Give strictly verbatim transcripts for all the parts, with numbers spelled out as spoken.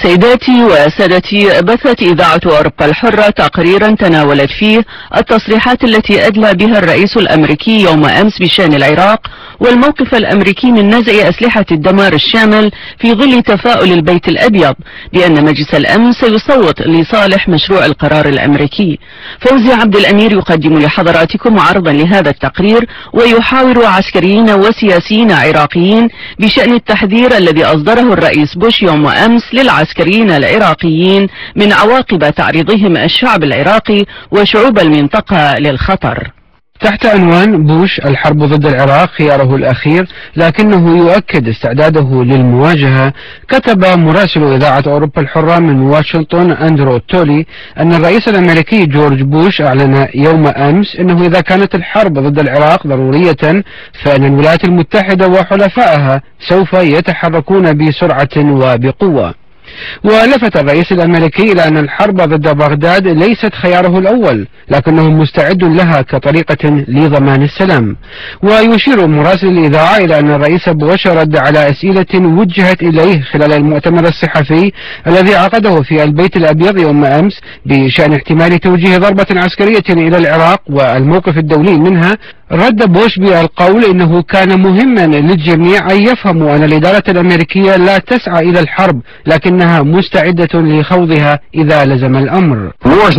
سيداتي وسادتي، بثت إذاعة أوروبا الحرة تقريرا تناولت فيه التصريحات التي أدلى بها الرئيس الأمريكي يوم أمس بشأن العراق والموقف الأمريكي من نزع أسلحة الدمار الشامل في ظل تفاؤل البيت الأبيض بأن مجلس الأمن سيصوت لصالح مشروع القرار الأمريكي. فوزي عبد الأمير يقدم لحضراتكم عرضا لهذا التقرير ويحاور عسكريين وسياسيين عراقيين بشأن التحذير الذي أصدره الرئيس بوش يوم أمس للعسكريين العراقيين من عواقب تعريضهم الشعب العراقي وشعوب المنطقة للخطر. تحت عنوان بوش الحرب ضد العراق خياره الأخير لكنه يؤكد استعداده للمواجهة، كتب مراسل إذاعة أوروبا الحرة من واشنطن أندرو تولي أن الرئيس الأمريكي جورج بوش أعلن يوم أمس أنه إذا كانت الحرب ضد العراق ضرورية فإن الولايات المتحدة وحلفائها سوف يتحركون بسرعة وبقوة. ولفت الرئيس الأمريكي إلى أن الحرب ضد بغداد ليست خياره الأول لكنه مستعد لها كطريقة لضمان السلام. ويشير مراسل الإذاعة إلى أن الرئيس بوش رد على أسئلة وجهت إليه خلال المؤتمر الصحفي الذي عقده في البيت الأبيض يوم أمس بشأن احتمال توجيه ضربة عسكرية إلى العراق والموقف الدولي منها. رد بوش بالقول إنه كان مهما للجميع أن يفهموا أن الإدارة الأمريكية لا تسعى إلى الحرب لكنها مستعدة لخوضها إذا لزم الأمر.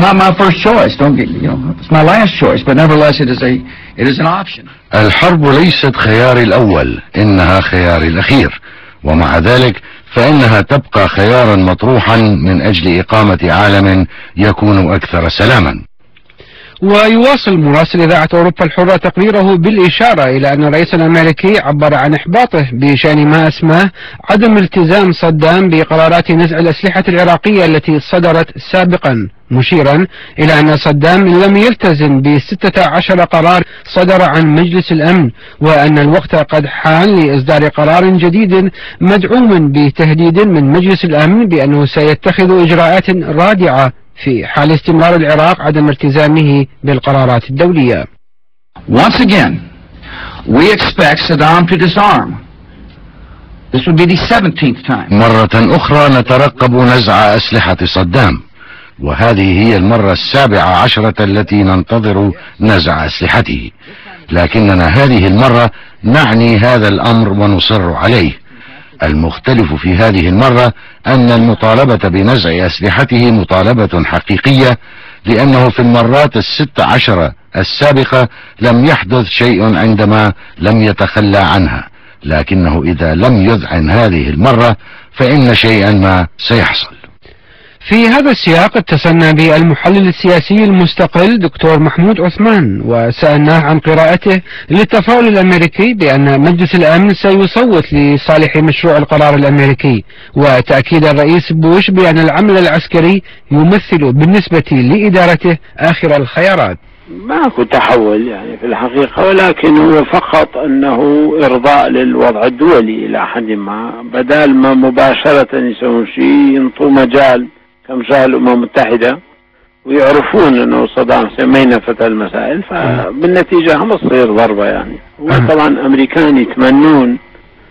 الحرب ليست خياري الأول، إنها خياري الأخير، ومع ذلك فإنها تبقى خيارا مطروحا من أجل إقامة عالم يكون أكثر سلاما. ويواصل مراسل إذاعة أوروبا الحرة تقريره بالإشارة إلى أن الرئيس الأمريكي عبر عن إحباطه بشأن ما اسمه عدم التزام صدام بقرارات نزع الأسلحة العراقية التي صدرت سابقا، مشيرا إلى أن صدام لم يلتزم بستة عشر قرار صدر عن مجلس الأمن، وأن الوقت قد حان لإصدار قرار جديد مدعوم بتهديد من مجلس الأمن بأنه سيتخذ إجراءات رادعة في حال استمرار العراق عدم التزامه بالقرارات الدولية. Once again, we expect Saddam to disarm. This would be the seventeenth time. مرة أخرى نترقب نزع أسلحة صدام، وهذه هي المرة السابعة عشرة التي ننتظر نزع أسلحته، لكننا هذه المرة نعني هذا الأمر ونصر عليه. المختلف في هذه المرة أن المطالبة بنزع أسلحته مطالبة حقيقية، لأنه في المرات الست عشرة السابقة لم يحدث شيء عندما لم يتخلى عنها، لكنه إذا لم يذعن هذه المرة فإن شيئا ما سيحصل. في هذا السياق اتصلنا بالمحلل السياسي المستقل دكتور محمود عثمان وسألناه عن قراءته للتفاؤل الأمريكي بأن مجلس الأمن سيصوت لصالح مشروع القرار الأمريكي، وتأكيد الرئيس بوش بأن العمل العسكري يمثل بالنسبة لإدارته آخر الخيارات. ماكو تحول يعني في الحقيقة، ولكن هو فقط أنه إرضاء للوضع الدولي إلى حد ما، بدال ما مباشرة يسوون شيء ينطوا مجال كمثال الأمم المتحدة ويعرفون أنه صدام حسين ما ينفذ المسائل، فبالنتيجة هم تصير ضربة يعني. وطبعا الأمريكان يتمنون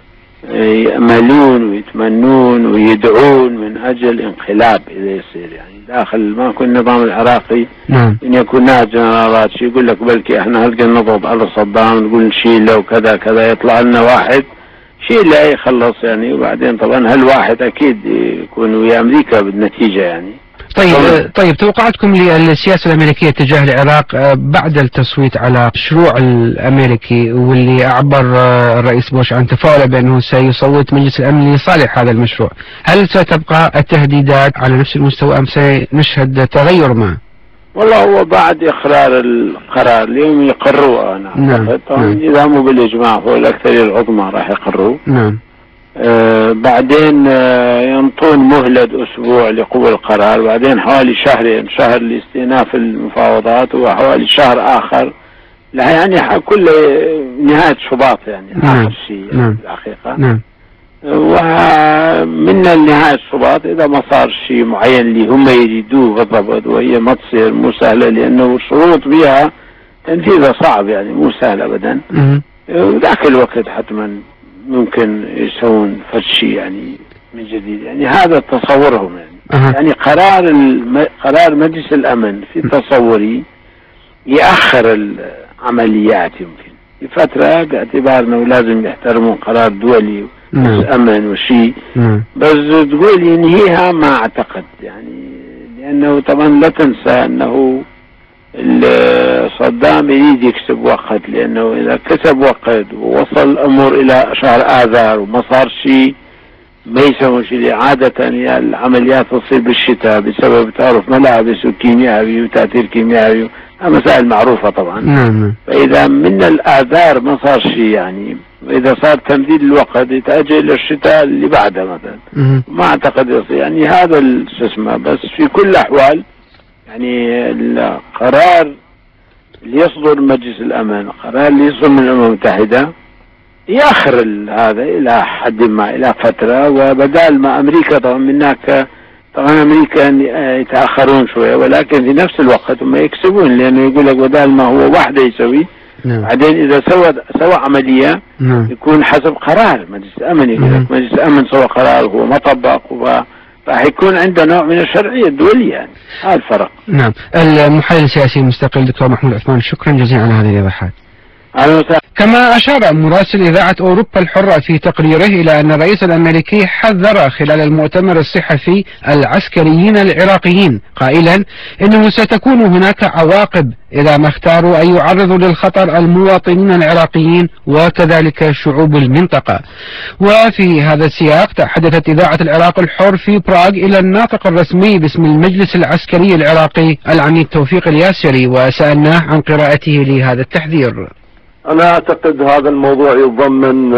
يأملون ويتمنون ويدعون من أجل انقلاب إذا يصير يعني داخل ما يكون النظام العراقي، نعم. إن يكون ناس جنرالات شي يقول لك بلكي احنا هلقى نضرب على صدام نقول نشيله وكذا كذا، يطلع لنا واحد شيء لا يخلص يعني، وبعدين طبعا هالواحد أكيد يكون ويا أمريكا بالنتيجة يعني. طيب طيب توقعاتكم للسياسة الأمريكية تجاه العراق بعد التصويت على مشروع الأمريكي واللي أعبر الرئيس بوش عن تفاؤله بأنه سيصوت مجلس الأمن لصالح هذا المشروع، هل ستبقى التهديدات على نفس المستوى أم سنشهد تغير ما؟ والله هو بعد إقرار القرار اليوم يقروه أنا نعم. طبعا نعم. إذا مو بالإجماع هو الأكثرية العظمى راح يقروه. نعم. آه بعدين آه ينطون مهلة أسبوع لقبول القرار، بعدين حوالي شهرين، شهر لاستئناف المفاوضات وحوالي شهر آخر يعني كل نهاية شباط يعني. نعم. آخر شيء يعني نعم. الحقيقة. نعم. ومن النهاية الشباط إذا ما صار شيء معين اللي هم يريدوه بالضبط، وهي ما تصير مو سهلة لأنه الشروط بها تنفيذها صعب يعني مو سهل أبدا. م- وذاك الوقت حتما ممكن يسوون فرشي يعني من جديد. يعني هذا تصورهم يعني. أه. يعني قرار الم... قرار مجلس الأمن في تصوري يأخر العمليات يمكن لفترة، باعتبار أنه لازم يحترمون قرار دولي أمن وشيء. بس تقول ينهيها ما أعتقد يعني، لأنه طبعا لا تنسى أنه صدام يريد يكسب وقت، لأنه إذا كسب وقت ووصل الأمور إلى شهر آذار وما صار شيء ما يسوون شيء. عادة يعني العمليات تصير بالشتاء بسبب تعرف ملابس وكيميائي وتأثير كيميائي، مسائل معروفة طبعا. نعم. فإذا من الآذار ما صار شيء يعني، وإذا صار تمديد الوقت يتأجل للشتاء اللي بعده مثلا، ما أعتقد يصير يعني هذا السسمة. بس في كل الأحوال يعني القرار اللي يصدر مجلس الأمن، قرار اللي يصدر من الأمم المتحدة يأخر هذا إلى حد ما، إلى فترة. وبدال ما أمريكا طبعا من هناك، طبعا أمريكا يتأخرون شوية ولكن في نفس الوقت هم يكسبون، لأنه يقول لك بدال ما هو واحدة يسوي، نعم. بعدين إذا سوى سوى عملية نعم. يكون حسب قرار مجلس الأمن. يقول لك مجلس الأمن سوى قرار هو ما طبق، راح يكون عنده نوع من الشرعية الدولية يعني. هذا الفرق. نعم. المحلل السياسي المستقل دكتور محمود عثمان، شكرا جزيلا على هذه الإيضاحات. كما أشار مراسل إذاعة أوروبا الحرة في تقريره إلى أن الرئيس الأمريكي حذر خلال المؤتمر الصحفي العسكريين العراقيين قائلا إنه ستكون هناك عواقب إذا ما اختاروا أن يعرضوا للخطر المواطنين العراقيين وكذلك شعوب المنطقة. وفي هذا السياق تحدثت إذاعة العراق الحر في براغ إلى الناطق الرسمي باسم المجلس العسكري العراقي العميد توفيق الياسري، وسألناه عن قراءته لهذا التحذير. أنا أعتقد هذا الموضوع يتضمن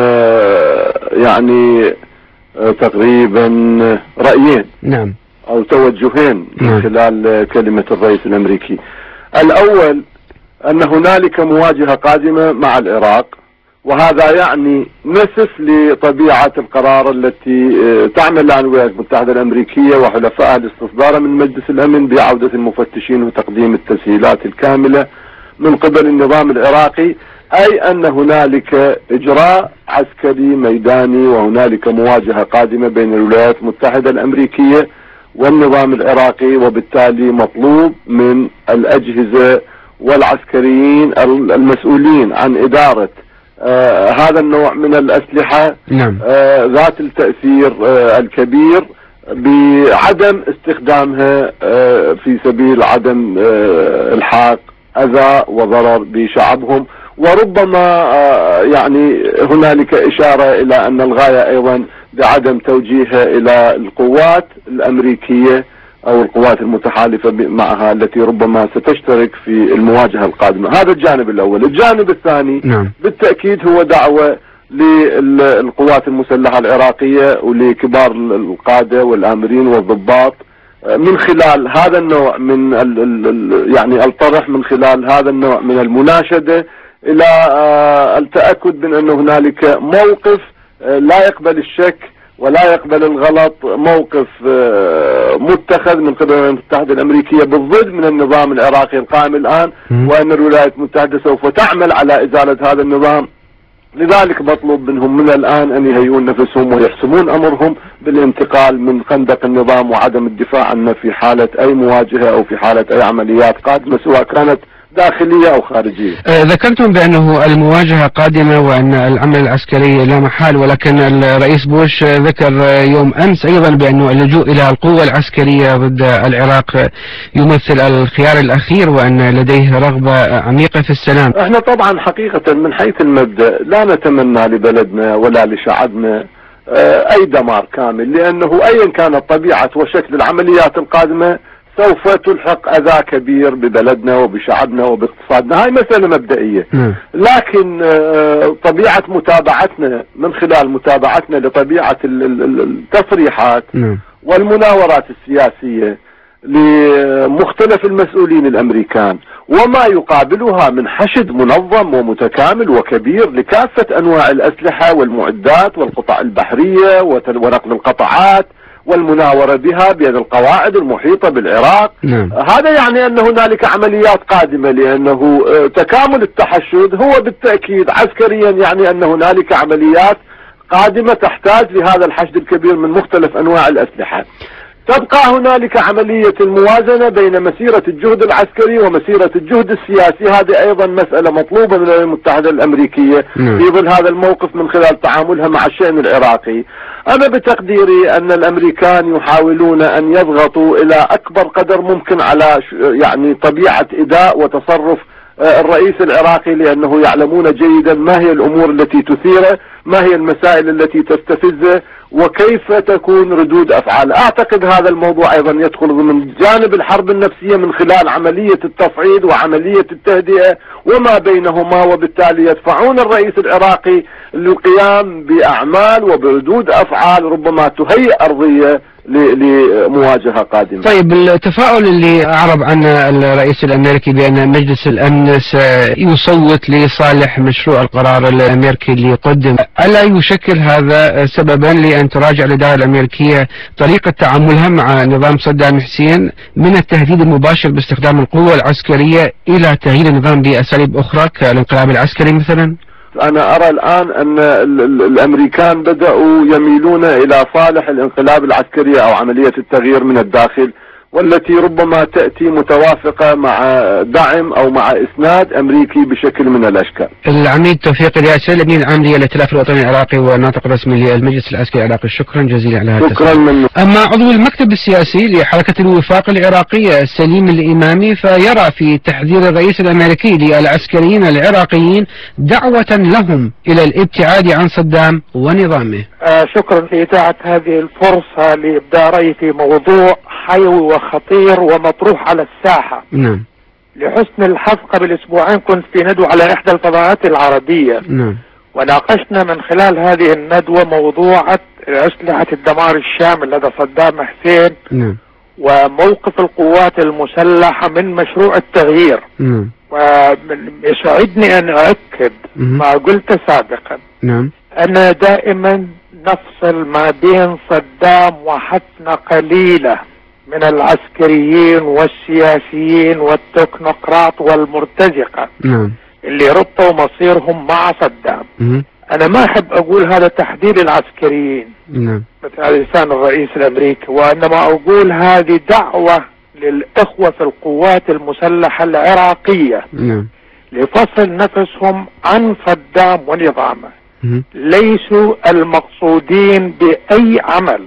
يعني تقريبا رأيين، نعم، أو توجهين من خلال كلمة الرئيس الأمريكي. الأول أن هنالك مواجهة قادمة مع العراق، وهذا يعني نسف لطبيعة القرار التي تعمل الآن الولايات المتحدة الأمريكية وحلفائها لاستصداره من مجلس الأمن بعودة المفتشين وتقديم التسهيلات الكاملة من قبل النظام العراقي، أي أن هنالك إجراء عسكري ميداني وهنالك مواجهة قادمة بين الولايات المتحدة الأمريكية والنظام العراقي، وبالتالي مطلوب من الأجهزة والعسكريين المسؤولين عن إدارة آه هذا النوع من الأسلحة نعم. آه ذات التأثير آه الكبير بعدم استخدامها آه في سبيل عدم آه الحاق أذى وضرر بشعبهم. وربما يعني هنالك إشارة إلى أن الغاية أيضا بعدم توجيهها إلى القوات الأمريكية أو القوات المتحالفة معها التي ربما ستشترك في المواجهة القادمة. هذا الجانب الأول. الجانب الثاني نعم. بالتأكيد هو دعوة للقوات المسلحة العراقية ولكبار القادة والآمرين والضباط من خلال هذا النوع من يعني الطرح، من خلال هذا النوع من المناشدة، إلى التأكد من أن هنالك موقف لا يقبل الشك ولا يقبل الغلط، موقف متخذ من قبل الولايات المتحدة الأمريكية بالضد من النظام العراقي القائم الآن، وأن الولايات المتحدة سوف تعمل على إزالة هذا النظام. لذلك مطلوب منهم من الآن أن يهيئون نفسهم ويحسمون أمرهم بالانتقال من خندق النظام وعدم الدفاع عنه في حالة أي مواجهة أو في حالة أي عمليات قادمة سواء كانت داخلية أو خارجية. آه ذكرتم بأنه المواجهة قادمة وأن العمل العسكري لا محال، ولكن الرئيس بوش ذكر يوم أمس أيضا بأنه اللجوء إلى القوة العسكرية ضد العراق يمثل الخيار الأخير وأن لديه رغبة عميقة في السلام. احنا طبعا حقيقة من حيث المبدأ لا نتمنى لبلدنا ولا لشعبنا أي دمار كامل، لأنه أيا كانت طبيعة وشكل العمليات القادمة سوف تلحق أذى كبير ببلدنا وبشعبنا وباقتصادنا. هاي مسألة مبدئية. م. لكن طبيعة متابعتنا من خلال متابعتنا لطبيعة التصريحات م. والمناورات السياسية لمختلف المسؤولين الأمريكان وما يقابلها من حشد منظم ومتكامل وكبير لكافة أنواع الأسلحة والمعدات والقطع البحرية ونقل القطعات والمناورة بها بين القواعد المحيطة بالعراق. نعم. هذا يعني أن هنالك عمليات قادمة، لأنه تكامل التحشد هو بالتأكيد عسكريا يعني أن هنالك عمليات قادمة تحتاج لهذا الحشد الكبير من مختلف أنواع الأسلحة. تبقى هنالك عملية الموازنة بين مسيرة الجهد العسكري ومسيرة الجهد السياسي، هذه أيضا مسألة مطلوبة من الولايات المتحدة الأمريكية في ظل هذا الموقف من خلال تعاملها مع الشأن العراقي. أنا بتقديري أن الأمريكان يحاولون أن يضغطوا إلى أكبر قدر ممكن على يعني طبيعة إداء وتصرف الرئيس العراقي، لأنه يعلمون جيدا ما هي الأمور التي تثيره، ما هي المسائل التي تستفزه، وكيف تكون ردود أفعال. أعتقد هذا الموضوع أيضا يدخل ضمن جانب الحرب النفسية من خلال عملية التصعيد وعملية التهدئة وما بينهما، وبالتالي يدفعون الرئيس العراقي للقيام بأعمال وبردود أفعال ربما تهيئ أرضية لمواجهة قادمة. طيب، التفاؤل اللي أعرب عنه الرئيس الأمريكي بأن مجلس الأمن سيصوت لصالح مشروع القرار الأمريكي اللي قدم، ألا يشكل هذا سببا لأن تراجع الإدارة الأمريكية طريقة تعاملها مع نظام صدام حسين من التهديد المباشر باستخدام القوة العسكرية إلى تغيير النظام بأساليب أخرى كالانقلاب العسكري مثلا؟ أنا أرى الآن أن الأمريكان بدأوا يميلون إلى صالح الانقلاب العسكري أو عملية التغيير من الداخل، والتي ربما تأتي متوافقة مع دعم أو مع إسناد أمريكي بشكل من الأشكال. العميد توفيق الياسر، الأمين العام للائتلاف الوطني العراقي والناطق الرسمي للمجلس العسكري العراقي، شكرا جزيلا على هذا. شكرا من... أما عضو المكتب السياسي لحركة الوفاق العراقية سليم الإمامي فيرى في تحذير الرئيس الأمريكي للعسكريين العراقيين دعوة لهم إلى الابتعاد عن صدام ونظامه. آه شكرا لإذاعة هذه الفرصة لإبداء رأيي في موضوع حيوي وخطير ومطروح على الساحة. نعم. لحسن الحظ قبل أسبوعين كنت في ندوة على إحدى الفضاءات العربية. نعم. وناقشنا من خلال هذه الندوة موضوع أسلحة الدمار الشامل لدى صدام حسين. نعم. وموقف القوات المسلحة من مشروع التغيير. نعم. ويسعدني أن أؤكد ما قلت سابقا. نعم. أنا دائما نفصل ما بين صدام وحفنة قليلة من العسكريين والسياسيين والتكنوقراط والمرتزقة. نعم. اللي ربطوا مصيرهم مع صدام. مم. أنا ما أحب أقول هذا تحديد العسكريين. نعم. مثل لسان الرئيس الأمريكي، وإنما أقول هذه دعوة للإخوة في القوات المسلحة العراقية. نعم. لفصل نفسهم عن صدام ونظامه. مم. ليسوا المقصودين بأي عمل.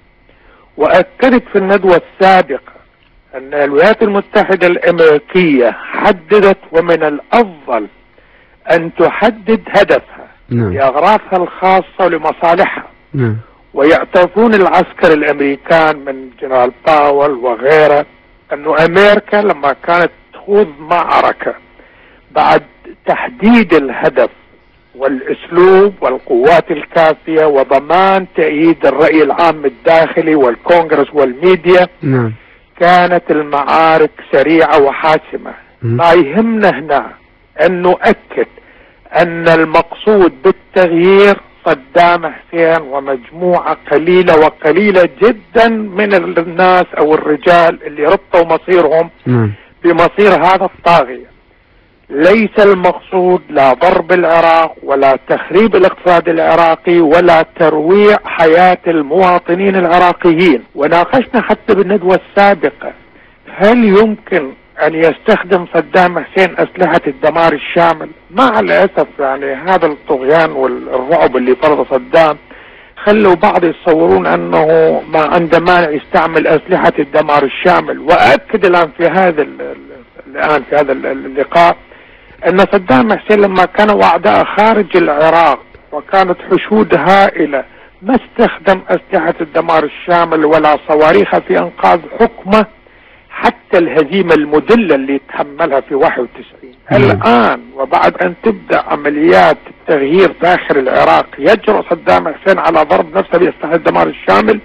وأكدت في الندوة السابقة أن الولايات المتحدة الأمريكية حددت ومن الأفضل أن تحدد هدفها. نعم. لأغراضها الخاصة ولمصالحها. نعم. ويعترفون العسكر الأمريكان من جنرال باول وغيره أنه أمريكا لما كانت تخوض معركة بعد تحديد الهدف والاسلوب والقوات الكافية وضمان تأييد الرأي العام الداخلي والكونغرس والميديا. نعم. كانت المعارك سريعة وحاسمة. ما يهمنا هنا أن نؤكد أن المقصود بالتغيير صدام حسين ومجموعة قليلة وقليلة جدا من الناس أو الرجال اللي ربطوا مصيرهم نعم. بمصير هذا الطاغية. ليس المقصود لا ضرب العراق ولا تخريب الاقتصاد العراقي ولا ترويع حياة المواطنين العراقيين. وناقشنا حتى بالندوة السابقة هل يمكن أن يستخدم صدام حسين أسلحة الدمار الشامل؟ مع الأسف يعني هذا الطغيان والرعب اللي فرض صدام خلوا بعض يتصورون أنه ما عنده مانع يستعمل أسلحة الدمار الشامل. وأكد الآن في هذا الآن في هذا اللقاء أن صدام حسين لما كانوا أعداء خارج العراق وكانت حشود هائلة ما استخدم أسلحة الدمار الشامل ولا صواريخ في إنقاذ حكمه حتى الهزيمة المدلة اللي تحملها في واحد وتسعين. الآن وبعد أن تبدأ عمليات التغيير داخل العراق يجرؤ صدام حسين على ضرب نفسه بأسلحة الدمار الشامل.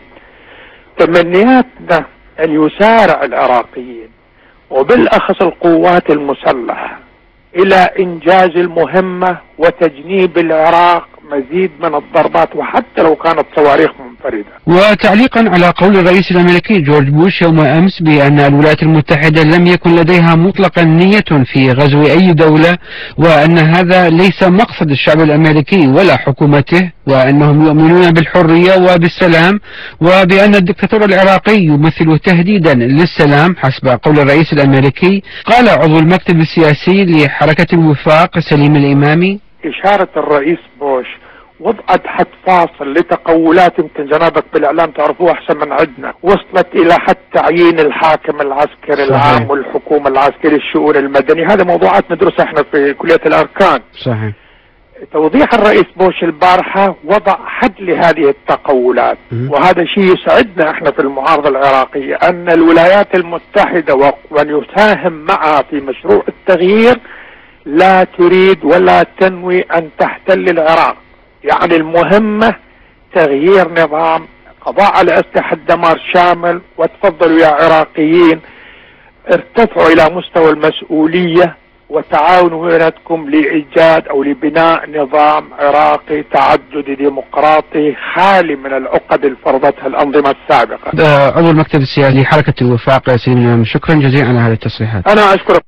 تمنياتنا أن يسارع العراقيين وبالأخص القوات المسلحة إلى إنجاز المهمة وتجنيب العراق مزيد من الضربات وحتى لو كانت صواريخ منفردة. وتعليقا على قول الرئيس الأمريكي جورج بوش يوم أمس بأن الولايات المتحدة لم يكن لديها مطلقا نية في غزو أي دولة، وأن هذا ليس مقصد الشعب الأمريكي ولا حكومته، وأنهم يؤمنون بالحرية وبالسلام، وبأن الدكتاتور العراقي يمثل تهديدا للسلام حسب قول الرئيس الأمريكي. قال عضو المكتب السياسي لحركة الوفاق سليم الإمامي: إشارة الرئيس بوش وضعت حد فاصل لتقولات يمكن جنابك بالإعلام تعرفوها أحسن من عندنا، وصلت إلى حد تعيين الحاكم العسكري العام والحكومة العسكري الشؤون المدني. هذا موضوعات ندرسها احنا في كلية الأركان. صحيح. توضيح الرئيس بوش البارحة وضع حد لهذه التقولات، وهذا شيء يسعدنا احنا في المعارضة العراقية، أن الولايات المتحدة ومن يساهم معها في مشروع التغيير لا تريد ولا تنوي أن تحتل العراق. يعني المهمة تغيير نظام، قضاء على أسلحة دمار شامل. وتفضلوا يا عراقيين ارتفعوا إلى مستوى المسؤولية وتعاونوا بيناتكم لإيجاد أو لبناء نظام عراقي تعددي ديمقراطي خالي من العقد اللي فرضتها الأنظمة السابقة. عضو المكتب السياسي لحركة الوفاق سليم الإمامي، شكرا جزيلا على هذه التصريحات. أنا أشكرك.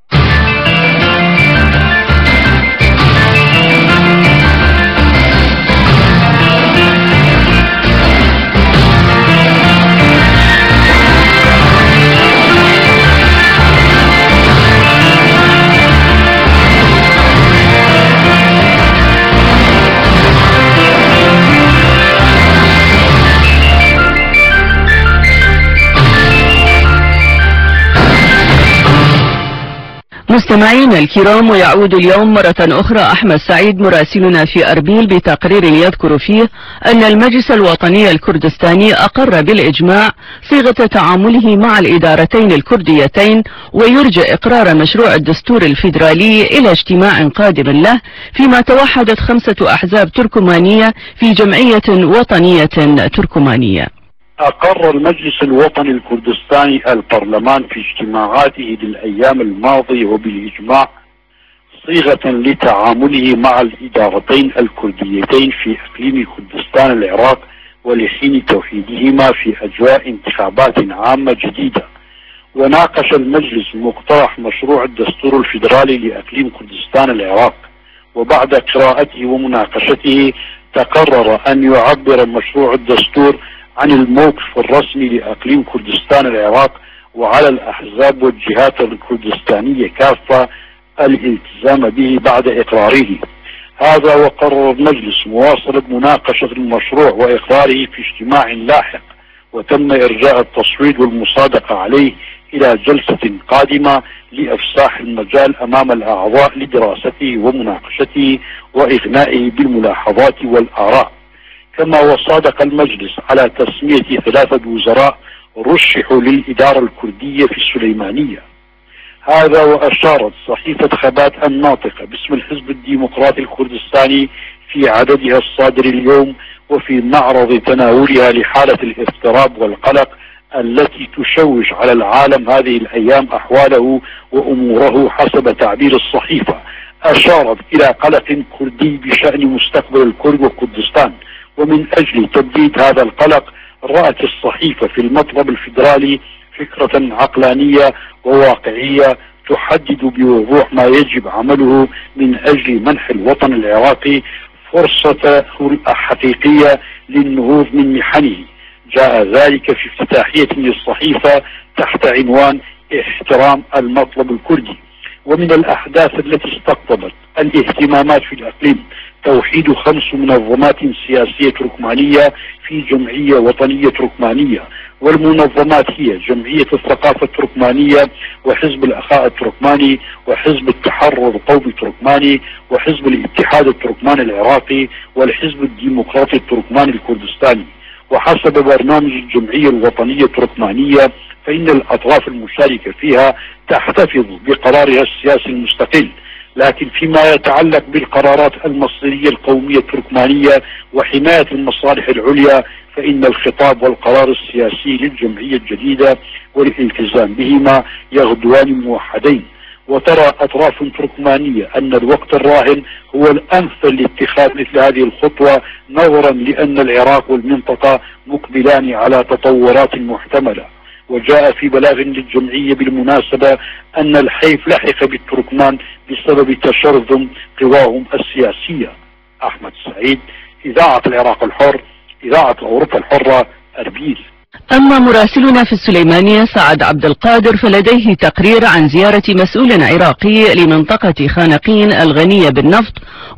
مستمعينا الكرام، ويعود اليوم مرة أخرى أحمد سعيد مراسلنا في أربيل بتقرير يذكر فيه أن المجلس الوطني الكردستاني أقر بالإجماع صيغة تعامله مع الإدارتين الكرديتين، ويرجى إقرار مشروع الدستور الفيدرالي إلى اجتماع قادم له، فيما توحدت خمسة أحزاب تركمانية في جمعية وطنية تركمانية. أقر المجلس الوطني الكردستاني البرلمان في اجتماعاته للأيام الماضية وبالإجماع صيغة لتعامله مع الإدارتين الكرديتين في إقليم كردستان العراق ولحين توحيدهما في أجواء انتخابات عامة جديدة. وناقش المجلس مقترح مشروع الدستور الفيدرالي لإقليم كردستان العراق، وبعد قراءته ومناقشته تقرر أن يعبر مشروع الدستور عن الموقف الرسمي لإقليم كردستان العراق، وعلى الأحزاب والجهات الكردستانية كافة الالتزام به بعد إقراره. هذا وقرر المجلس مواصلة مناقشة المشروع وإقراره في اجتماع لاحق، وتم إرجاء التصويت والمصادقة عليه إلى جلسة قادمة لإفساح المجال أمام الأعضاء لدراسته ومناقشته وإغنائه بالملاحظات والآراء. كما وصادق المجلس على تسمية ثلاثة وزراء رشحوا للإدارة الكردية في السليمانية. هذا وأشارت صحيفة خبات الناطقة باسم الحزب الديمقراطي الكردستاني في عددها الصادر اليوم وفي معرض تناولها لحالة الاضطراب والقلق التي تشوش على العالم هذه الأيام أحواله وأموره حسب تعبير الصحيفة، أشارت إلى قلق كردي بشأن مستقبل الكرد وكردستان. ومن أجل تبديد هذا القلق رأت الصحيفة في المطلب الفيدرالي فكرة عقلانية وواقعية تحدد بوضوح ما يجب عمله من أجل منح الوطن العراقي فرصة حقيقية للنهوض من محنه. جاء ذلك في افتتاحية للصحيفة تحت عنوان احترام المطلب الكردي. ومن الأحداث التي استقطبت الاهتمامات في الإقليم توحيد خمس منظمات سياسية تركمانية في جمعية وطنية تركمانية، والمنظمات هي جمعية الثقافة التركمانية وحزب الأخاء التركماني وحزب التحرر القومي التركماني وحزب الاتحاد التركماني العراقي والحزب الديمقراطي التركماني الكردستاني. وحسب برنامج الجمعية الوطنية التركمانية فإن الأطراف المشاركة فيها تحتفظ بقرارها السياسي المستقل، لكن فيما يتعلق بالقرارات المصيرية القومية التركمانية وحماية المصالح العليا فإن الخطاب والقرار السياسي للجمعية الجديدة والالتزام بهما يغدوان موحدين. وترى أطراف تركمانية أن الوقت الراهن هو الأمثل لاتخاذ مثل هذه الخطوة، نظرا لأن العراق والمنطقة مقبلان على تطورات محتملة. وجاء في بلاغ للجمعية بالمناسبة أن الحيف لحق بالتركمان بسبب تشرذم قواهم السياسية. أحمد سعيد، إذاعة العراق الحر، إذاعة أوروبا الحرة، أربيل. أما مراسلنا في السليمانية سعد عبد القادر فلديه تقرير عن زيارة مسؤول عراقي لمنطقة خانقين الغنية بالنفط،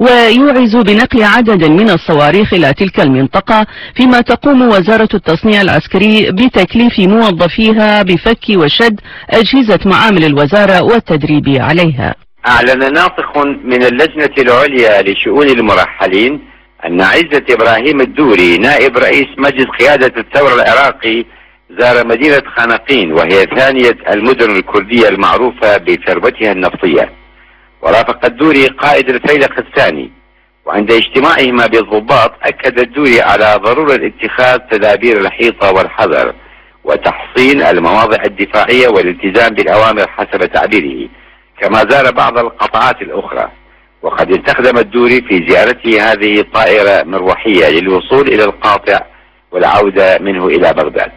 ويوعز بنقل عدد من الصواريخ إلى تلك المنطقة، فيما تقوم وزارة التصنيع العسكري بتكليف موظفيها بفك وشد أجهزة معامل الوزارة والتدريب عليها. أعلن ناطق من اللجنة العليا لشؤون المرحلين أن عزة إبراهيم الدوري نائب رئيس مجلس قيادة الثورة العراقي زار مدينة خانقين، وهي ثانية المدن الكردية المعروفة بثروتها النفطية، ورافق الدوري قائد الفيلق الثاني. وعند اجتماعهما بالضباط أكد الدوري على ضرورة اتخاذ تدابير الحيطة والحذر وتحصين المواضع الدفاعية والالتزام بالأوامر حسب تعبيره، كما زار بعض القطاعات الأخرى. وقد استخدم الدوري في زيارته هذه طائرة مروحية للوصول إلى القاطع والعودة منه إلى بغداد.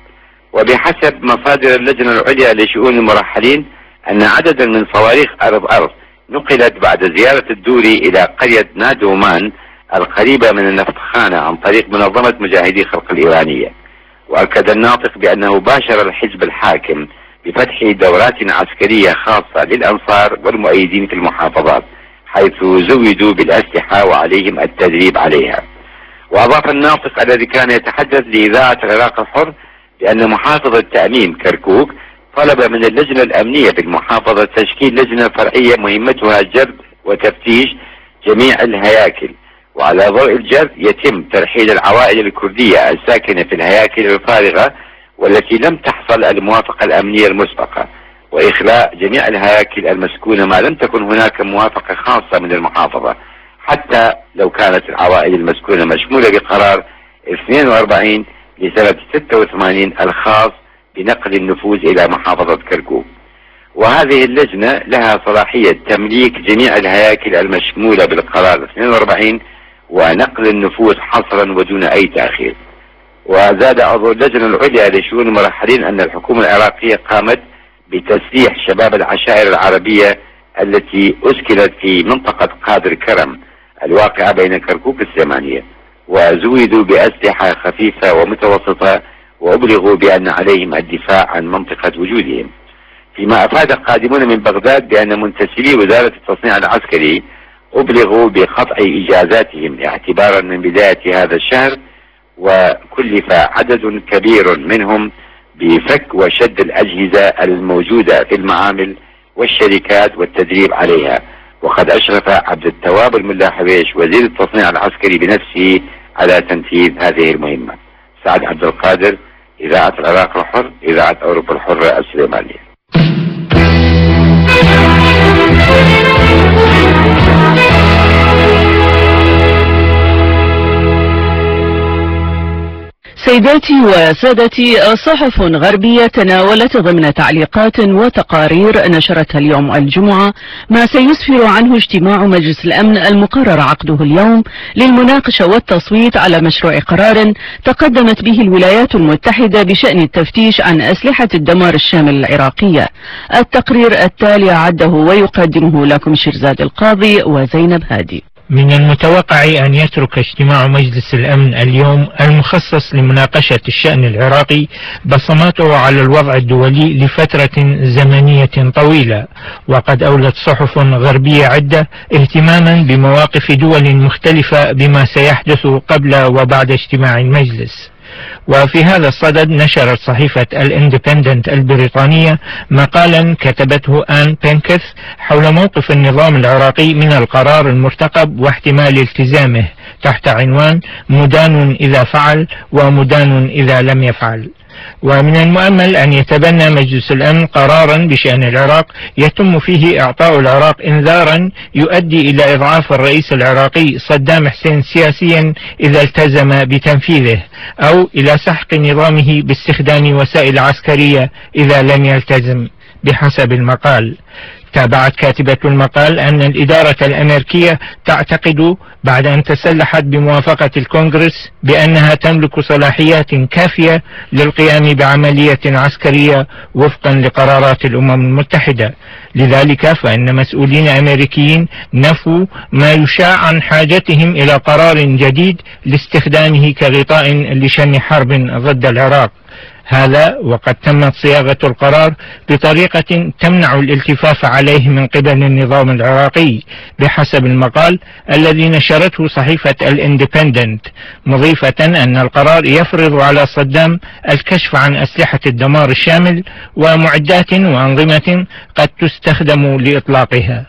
وبحسب مصادر اللجنة العليا لشؤون المرحلين أن عددا من صواريخ أرض أرض نقلت بعد زيارة الدوري إلى قرية نادومان القريبة من النفطخانة عن طريق منظمة مجاهدي خلق الإيرانية. وأكد الناطق بأنه باشر الحزب الحاكم بفتح دورات عسكرية خاصة للأنصار والمؤيدين في المحافظات، حيث زودوا بالأسلحة وعليهم التدريب عليها. وأضاف الناطق الذي كان يتحدث لإذاعة العراق الحر بأن محافظ التأمين كركوك طلب من اللجنة الأمنية في المحافظة تشكيل لجنة فرعية مهمتها جرد وتفتيش جميع الهياكل، وعلى ضوء الجرد يتم ترحيل العوائل الكردية الساكنة في الهياكل الفارغة والتي لم تحصل الموافقة الأمنية المسبقة، وإخلاء جميع الهياكل المسكونة ما لم تكن هناك موافقة خاصة من المحافظة، حتى لو كانت العوائل المسكونة مشمولة بقرار اثنين وأربعين لسنة ستة وثمانين الخاص بنقل النفوذ إلى محافظة كركوك. وهذه اللجنة لها صلاحية تمليك جميع الهياكل المشمولة بالقرار اثنين وأربعين ونقل النفوذ حصرا ودون أي تأخير. وزاد عضو اللجنة العليا لشؤون المرحلين أن الحكومة العراقية قامت بتسليح شباب العشائر العربية التي أسكنت في منطقة قادر كرم الواقعة بين كركوك السليمانية، وزودوا بأسلحة خفيفة ومتوسطة، وأبلغوا بأن عليهم الدفاع عن منطقة وجودهم. فيما أفاد قادمون من بغداد بأن منتسبي وزارة التصنيع العسكري أبلغوا بقطع إجازاتهم اعتبارا من بداية هذا الشهر، وكلف عدد كبير منهم بفك وشد الأجهزة الموجودة في المعامل والشركات والتدريب عليها. وقد أشرف عبد التواب الملا حويش وزير التصنيع العسكري بنفسه على تنفيذ هذه المهمة. سعد عبد القادر، إذاعة العراق الحر، إذاعة أوروبا الحرة السليمانية. سيداتي وسادتي، صحف غربية تناولت ضمن تعليقات وتقارير نشرتها اليوم الجمعة ما سيسفر عنه اجتماع مجلس الأمن المقرر عقده اليوم للمناقشة والتصويت على مشروع قرار تقدمت به الولايات المتحدة بشأن التفتيش عن أسلحة الدمار الشامل العراقية. التقرير التالي عده ويقدمه لكم شيرزاد القاضي وزينب هادي. من المتوقع أن يترك اجتماع مجلس الأمن اليوم المخصص لمناقشة الشأن العراقي بصماته على الوضع الدولي لفترة زمنية طويلة، وقد أولت صحف غربية عدة اهتماما بمواقف دول مختلفة بما سيحدث قبل وبعد اجتماع المجلس. وفي هذا الصدد نشرت صحيفة الاندبندنت البريطانية مقالا كتبته آن بينكث حول موقف النظام العراقي من القرار المرتقب واحتمال التزامه تحت عنوان مدان إذا فعل ومدان إذا لم يفعل. ومن المؤمل أن يتبنى مجلس الأمن قرارا بشأن العراق يتم فيه إعطاء العراق إنذارا يؤدي إلى إضعاف الرئيس العراقي صدام حسين سياسيا إذا التزم بتنفيذه، أو إلى سحق نظامه باستخدام وسائل عسكرية إذا لم يلتزم بحسب المقال. تابعت كاتبة المقال أن الإدارة الأمريكية تعتقد بعد أن تسلحت بموافقة الكونغرس بأنها تملك صلاحيات كافية للقيام بعملية عسكرية وفقا لقرارات الأمم المتحدة. لذلك فإن مسؤولين أمريكيين نفوا ما يشاع عن حاجتهم إلى قرار جديد لاستخدامه كغطاء لشن حرب ضد العراق. هذا وقد تمت صياغة القرار بطريقة تمنع الالتفاف عليه من قبل النظام العراقي بحسب المقال الذي نشرته صحيفة الاندبندنت، مضيفة أن القرار يفرض على صدام الكشف عن أسلحة الدمار الشامل ومعدات وأنظمة قد تستخدم لإطلاقها.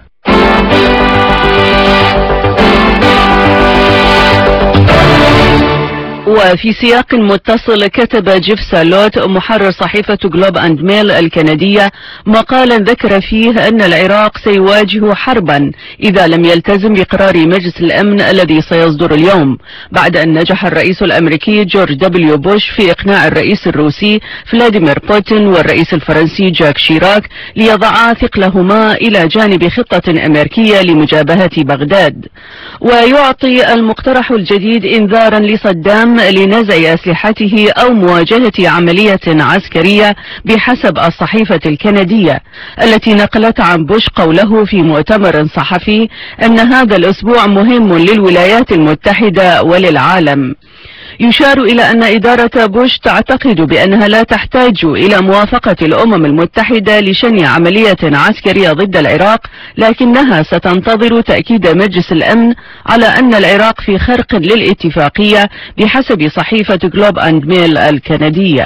وفي سياق متصل كتب جيف سالوت محرر صحيفة جلوب أند ميل الكندية مقالا ذكر فيه أن العراق سيواجه حربا إذا لم يلتزم بقرار مجلس الأمن الذي سيصدر اليوم، بعد أن نجح الرئيس الأمريكي جورج دبليو بوش في إقناع الرئيس الروسي فلاديمير بوتين والرئيس الفرنسي جاك شيراك ليضعا ثقلهما إلى جانب خطة أمريكية لمجابهة بغداد. ويعطي المقترح الجديد إنذارا لصدام لنزع أسلحته أو مواجهة عملية عسكرية بحسب الصحيفة الكندية التي نقلت عن بوش قوله في مؤتمر صحفي أن هذا الأسبوع مهم للولايات المتحدة وللعالم. يشار إلى أن إدارة بوش تعتقد بأنها لا تحتاج إلى موافقة الأمم المتحدة لشن عملية عسكرية ضد العراق، لكنها ستنتظر تأكيد مجلس الأمن على أن العراق في خرق للاتفاقية بحسب صحيفة جلوب أند ميل الكندية.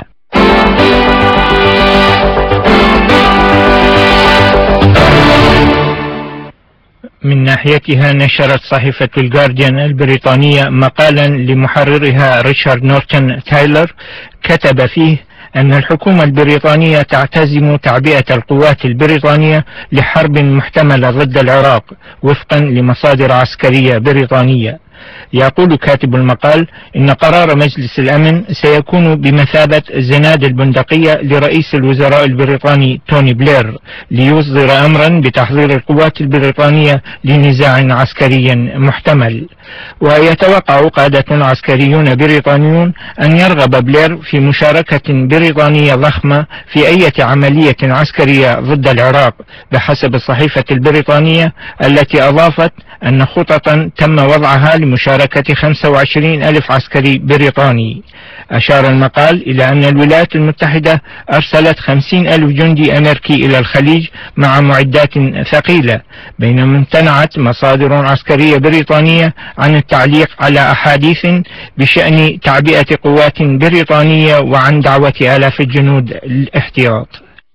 من ناحيتها نشرت صحيفة الجارديان البريطانية مقالا لمحررها ريتشارد نورتون تايلر كتب فيه أن الحكومة البريطانية تعتزم تعبئة القوات البريطانية لحرب محتملة ضد العراق وفقا لمصادر عسكرية بريطانية. يقول كاتب المقال إن قرار مجلس الأمن سيكون بمثابة زناد البندقية لرئيس الوزراء البريطاني توني بلير ليصدر أمرا بتحضير القوات البريطانية لنزاع عسكري محتمل. ويتوقع قادة عسكريون بريطانيون أن يرغب بلير في مشاركة بريطانية ضخمة في أي عملية عسكرية ضد العراق بحسب الصحيفة البريطانية التي أضافت أن خططا تم وضعها لمشاركة خمسة وعشرين ألف عسكري بريطاني. أشار المقال إلى أن الولايات المتحدة أرسلت خمسين ألف جندي أمريكي إلى الخليج مع معدات ثقيلة، بينما امتنعت مصادر عسكرية بريطانية عن التعليق على أحاديث بشأن تعبئة قوات بريطانية وعن دعوة آلاف الجنود الاحتياط.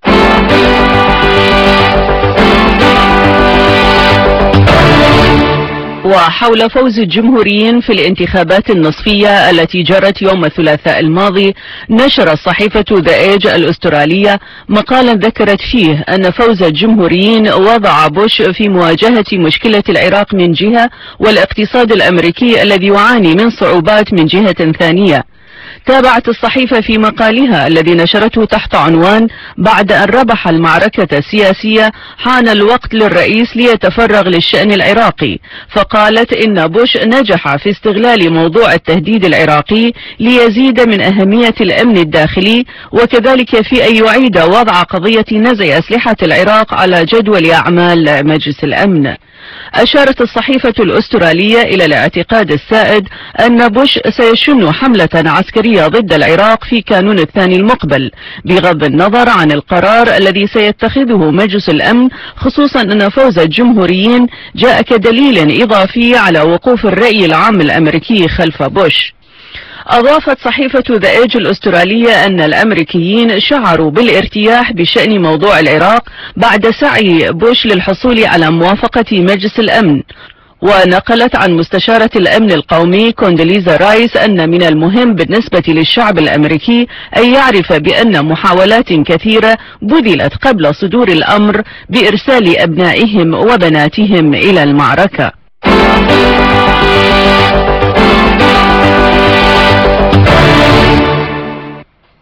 وحول فوز الجمهوريين في الانتخابات النصفية التي جرت يوم الثلاثاء الماضي، نشرت صحيفة ذا ايج الأسترالية مقالا ذكرت فيه أن فوز الجمهوريين وضع بوش في مواجهة مشكلة العراق من جهة والاقتصاد الأمريكي الذي يعاني من صعوبات من جهة ثانية. تابعت الصحيفة في مقالها الذي نشرته تحت عنوان بعد أن ربح المعركة السياسية حان الوقت للرئيس ليتفرغ للشأن العراقي، فقالت إن بوش نجح في استغلال موضوع التهديد العراقي ليزيد من أهمية الأمن الداخلي، وكذلك في أن يعيد وضع قضية نزع أسلحة العراق على جدول أعمال مجلس الأمن. أشارت الصحيفة الأسترالية إلى الاعتقاد السائد أن بوش سيشن حملة عسكرية ضد العراق في كانون الثاني المقبل، بغض النظر عن القرار الذي سيتخذه مجلس الأمن، خصوصا أن فوز الجمهوريين جاء كدليل إضافي على وقوف الرأي العام الأمريكي خلف بوش. أضافت صحيفة ذا ايج الأسترالية أن الأمريكيين شعروا بالارتياح بشأن موضوع العراق بعد سعي بوش للحصول على موافقة مجلس الأمن، ونقلت عن مستشارة الأمن القومي كوندليزا رايس أن من المهم بالنسبة للشعب الأمريكي أن يعرف بأن محاولات كثيرة بذلت قبل صدور الأمر بإرسال أبنائهم وبناتهم إلى المعركة.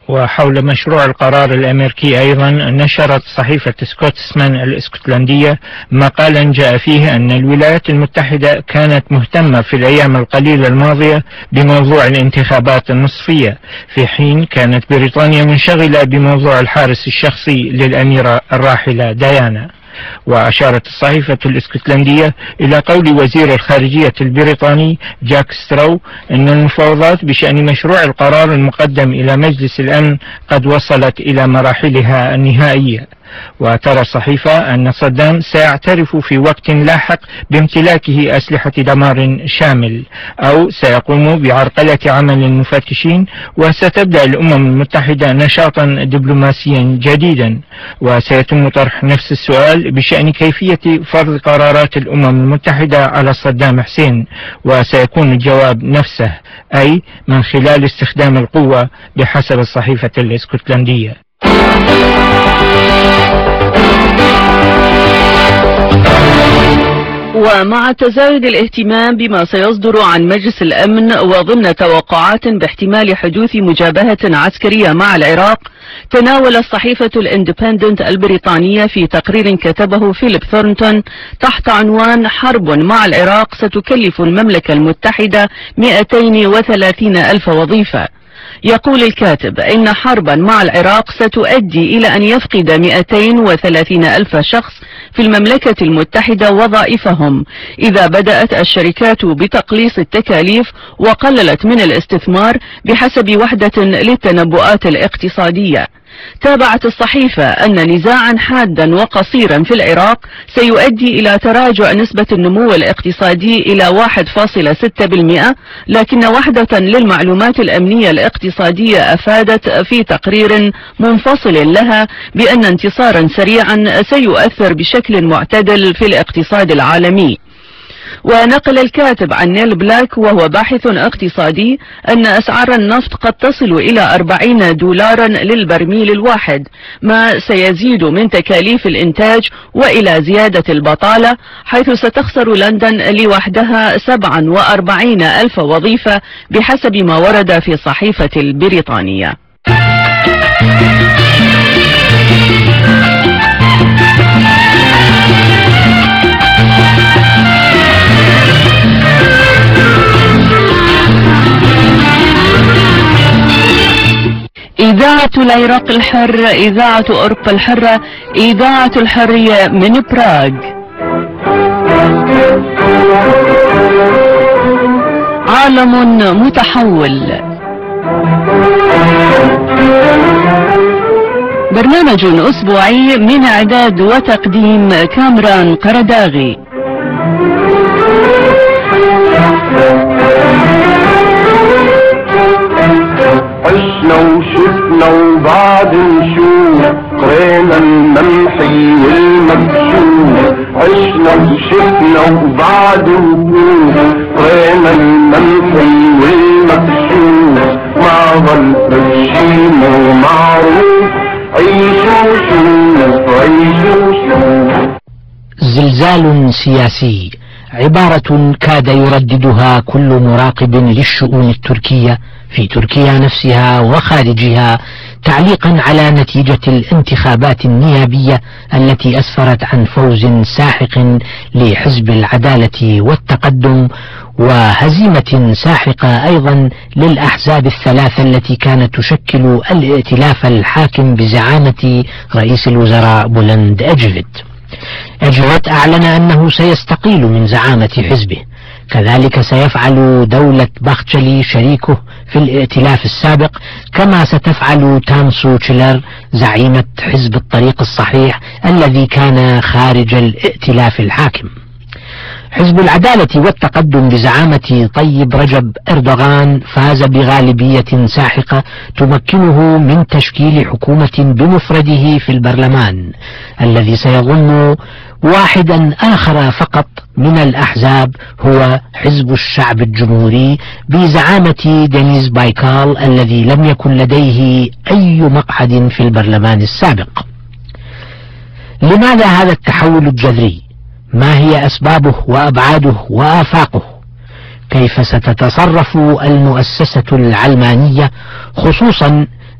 وحول مشروع القرار الأمريكي أيضا نشرت صحيفة سكوتسمان الاسكتلندية مقالا جاء فيه أن الولايات المتحدة كانت مهتمة في الأيام القليلة الماضية بموضوع الانتخابات النصفية، في حين كانت بريطانيا منشغلة بموضوع الحارس الشخصي للأميرة الراحلة ديانا. وأشارت الصحيفة الاسكتلندية إلى قول وزير الخارجية البريطاني جاك سترو أن المفاوضات بشأن مشروع القرار المقدم إلى مجلس الأمن قد وصلت إلى مراحلها النهائية. وترى الصحيفة أن صدام سيعترف في وقت لاحق بامتلاكه أسلحة دمار شامل، أو سيقوم بعرقلة عمل المفتشين، وستبدأ الأمم المتحدة نشاطا دبلوماسيا جديدا، وسيتم طرح نفس السؤال بشأن كيفية فرض قرارات الأمم المتحدة على صدام حسين، وسيكون الجواب نفسه، أي من خلال استخدام القوة بحسب الصحيفة الاسكتلندية. ومع تزايد الاهتمام بما سيصدر عن مجلس الأمن وضمن توقعات باحتمال حدوث مجابهة عسكرية مع العراق، تناولت صحيفة الاندبندنت البريطانية في تقرير كتبه فيليب ثورنتون تحت عنوان حرب مع العراق ستكلف المملكة المتحدة مئتين وثلاثين ألف وظيفة. يقول الكاتب إن حربا مع العراق ستؤدي إلى أن يفقد مئتين وثلاثين ألف شخص في المملكة المتحدة وظائفهم إذا بدأت الشركات بتقليص التكاليف وقللت من الاستثمار بحسب وحدة للتنبؤات الاقتصادية. تابعت الصحيفة أن نزاعا حادا وقصيرا في العراق سيؤدي إلى تراجع نسبة النمو الاقتصادي إلى واحد فاصلة ستة بالمئة، لكن وحدة للمعلومات الأمنية الاقتصادية أفادت في تقرير منفصل لها بأن انتصارا سريعا سيؤثر بشكل معتدل في الاقتصاد العالمي. ونقل الكاتب عن نيل بلاك وهو باحث اقتصادي أن أسعار النفط قد تصل إلى أربعين دولارا للبرميل الواحد، ما سيزيد من تكاليف الإنتاج وإلى زيادة البطالة، حيث ستخسر لندن لوحدها سبعة وأربعين ألف وظيفة بحسب ما ورد في الصحيفة البريطانية. إذاعة العراق الحر، إذاعة أوروبا الحرة، إذاعة الحرية من براغ. عالم متحول. برنامج أسبوعي من إعداد وتقديم كامران قرداغي. عشنا وشفنا وبعد نشوف قرينا الممحي والمكشوف، عشنا وشفنا وبعد نشوف قرينا الممحي والمكشوف، ما ظل شي مو معروف، عيشوا شوف عيشوا شوف. زلزال سياسي، عبارة كاد يرددها كل مراقب للشؤون التركية في تركيا نفسها وخارجها، تعليقا على نتيجة الانتخابات النيابية التي أسفرت عن فوز ساحق لحزب العدالة والتقدم، وهزيمة ساحقة أيضا للأحزاب الثلاثة التي كانت تشكل الائتلاف الحاكم بزعامة رئيس الوزراء بولند أجيفيت. أجيفيت أعلن أنه سيستقيل من زعامة حزبه، كذلك سيفعل دولة باختشلي شريكه في الائتلاف السابق، كما ستفعل تانسو تشيلر زعيمة حزب الطريق الصحيح الذي كان خارج الائتلاف الحاكم. حزب العدالة والتقدم بزعامة طيب رجب أردوغان فاز بغالبية ساحقة تمكنه من تشكيل حكومة بمفرده في البرلمان، الذي سيظن واحدا آخر فقط من الأحزاب هو حزب الشعب الجمهوري بزعامة دينيس بايكال الذي لم يكن لديه أي مقعد في البرلمان السابق. لماذا هذا التحول الجذري؟ ما هي أسبابه وأبعاده وآفاقه؟ كيف ستتصرف المؤسسة العلمانية، خصوصا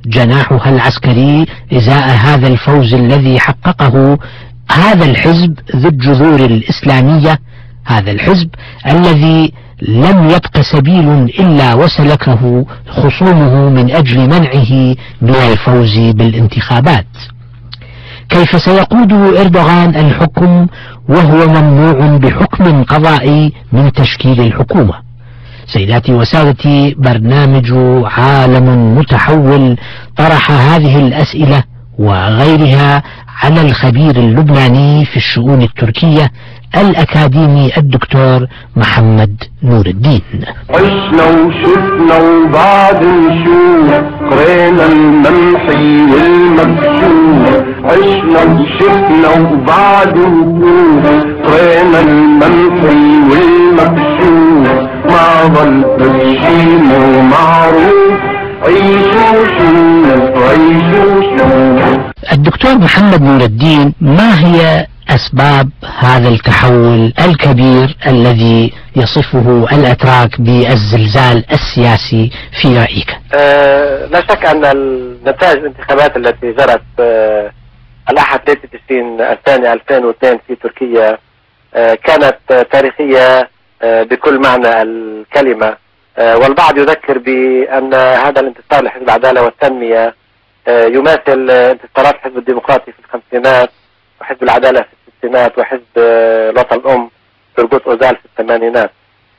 جناحها العسكري إزاء هذا الفوز الذي حققه هذا الحزب ذو الجذور الإسلامية، هذا الحزب الذي لم يبق سبيل إلا وسلكه خصومه من أجل منعه من الفوز بالانتخابات. كيف سيقود إردوغان الحكم وهو ممنوع بحكم قضائي من تشكيل الحكومة؟ سيداتي وسادتي، برنامج عالم متحول طرح هذه الأسئلة وغيرها على الخبير اللبناني في الشؤون التركية الأكاديمي الدكتور محمد نور الدين. عشنا وشفنا وبعد نشوف قرينا الممحي والمكشوف، عشنا وشفنا وبعد نشوف قرينا الممحي والمكشوف، ما ظل تشيل ومعروف عيشوا شوف عيشوا شوف. الدكتور محمد نور الدين، ما هي أسباب هذا التحول الكبير الذي يصفه الأتراك بالزلزال السياسي في رأيك؟ أه لا شك أن النتائج الانتخابات التي جرت أه الأحد ثلاثة وعشرين الثاني ألفين واثنين في تركيا أه كانت أه تاريخية أه بكل معنى الكلمة، أه والبعض يذكر بأن هذا الانتصار لحزب العدالة والتنمية أه يماثل انتصارات الحزب الديمقراطي في الخمسينات وحزب العدالة في الستينات وحزب الوطن الأم تربط أوزال في الثمانينات،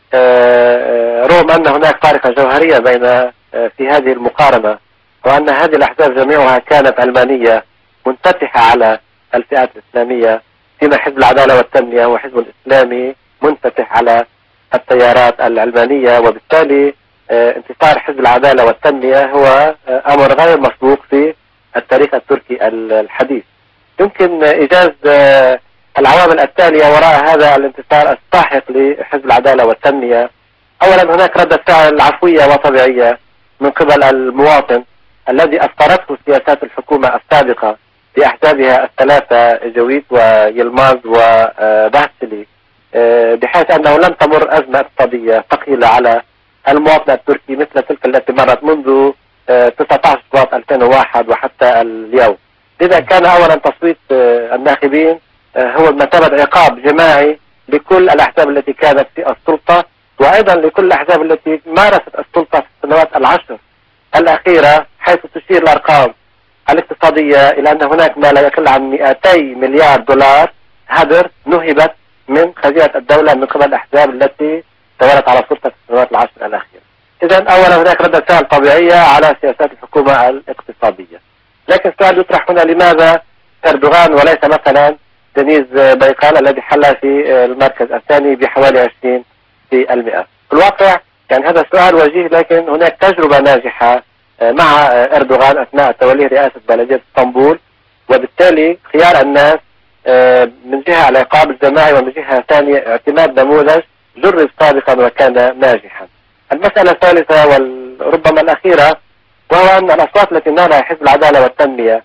رغم أن هناك فارقة جوهرية بين في هذه المقارنة، وأن هذه الأحزاب جميعها كانت علمانية منفتحة على الفئات الإسلامية، فيما حزب العدالة والتنمية هو حزب إسلامي منفتح على التيارات العلمانية، وبالتالي انتصار حزب العدالة والتنمية هو أمر غير مسبوق في التاريخ التركي الحديث. يمكن إيجاز العوامل التالية وراء هذا الانتصار الساحق لحزب العدالة والتنمية. أولا، هناك ردة فعل عفوية وطبيعية من قبل المواطن الذي أثرته سياسات الحكومة السابقة بأحزابها الثلاثة جويد ويلماز وباسلي، بحيث أنه لم تمر أزمة اقتصادية ثقيلة على المواطن التركي مثل تلك التي مرت منذ تسعة عشر شباط ألفين وواحد وحتى اليوم. لذا كان أولا تصويت الناخبين هو بمثابة عقاب جماعي لكل الأحزاب التي كانت في السلطة، وأيضا لكل الأحزاب التي مارست السلطة في السنوات العشر الأخيرة، حيث تشير الأرقام الاقتصادية إلى أن هناك ما لا يقل عن مئتي مليار دولار هدر نهبت من خزينة الدولة من قبل الأحزاب التي تولت على السلطة في السنوات العشر الأخيرة. إذا أولا هناك ردة فعل طبيعية على سياسات الحكومة الاقتصادية. لكن السؤال يطرح هنا، لماذا أردوغان وليس مثلا دنيز بايقال الذي حل في المركز الثاني بحوالي عشرين في المئة؟ في الواقع كان هذا السؤال وجيه، لكن هناك تجربة ناجحة مع أردوغان أثناء توليه رئاسة بلدية اسطنبول، وبالتالي خيار الناس من جهة العقاب الجماعي ومن جهة ثانية اعتماد نموذج جرب سابقا وكان ناجحا. المسألة الثالثة وربما الأخيرة، وهو أن الأصوات التي نالها حزب العدالة والتنمية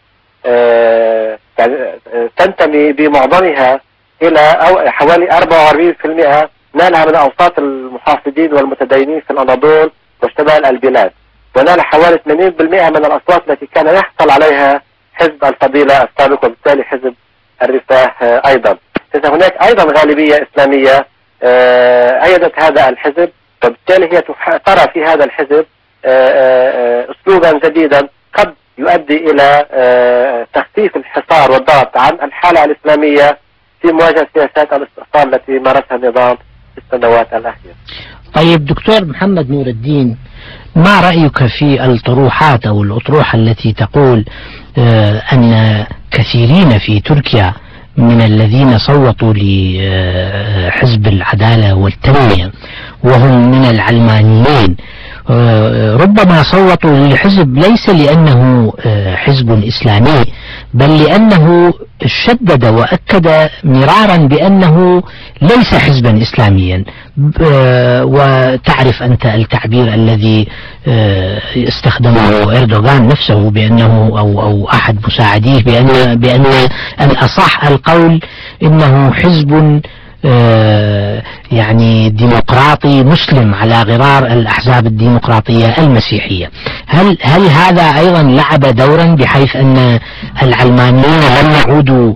تنتمي بمعظمها إلى أو حوالي أربعة وأربعين بالمئة نالها من أوساط المحافظين والمتدينين في الأناضول وشمال البلاد، ونال حوالي ثمانين بالمئة من الأصوات التي كان يحصل عليها حزب الفضيلة السابق وبالتالي حزب الرفاه أيضا. إذا هناك أيضا غالبية إسلامية أيدت هذا الحزب، وبالتالي هي ترى في هذا الحزب أسلوبا جديدا قد يؤدي إلى تخفيف الحصار والضغط عن الحالة الإسلامية في مواجهة سياسات الاستقطاب التي مارسها النظام في السنوات الأخيرة. طيب دكتور محمد نور الدين، ما رأيك في الطروحات أو الأطروحة التي تقول أن كثيرين في تركيا من الذين صوتوا لحزب العدالة والتنمية وهم من العلمانيين ربما صوتوا للحزب ليس لأنه حزب إسلامي، بل لأنه شدد وأكد مرارا بأنه ليس حزبا إسلاميا؟ وتعرف أنت التعبير الذي استخدمه إردوغان نفسه بأنه أو أو أحد مساعديه بأن بأن الأصح القول إنه حزب يعني ديمقراطي مسلم على غرار الأحزاب الديمقراطية المسيحية. هل هل هذا أيضا لعب دورا بحيث أن العلمانيين لم يعودوا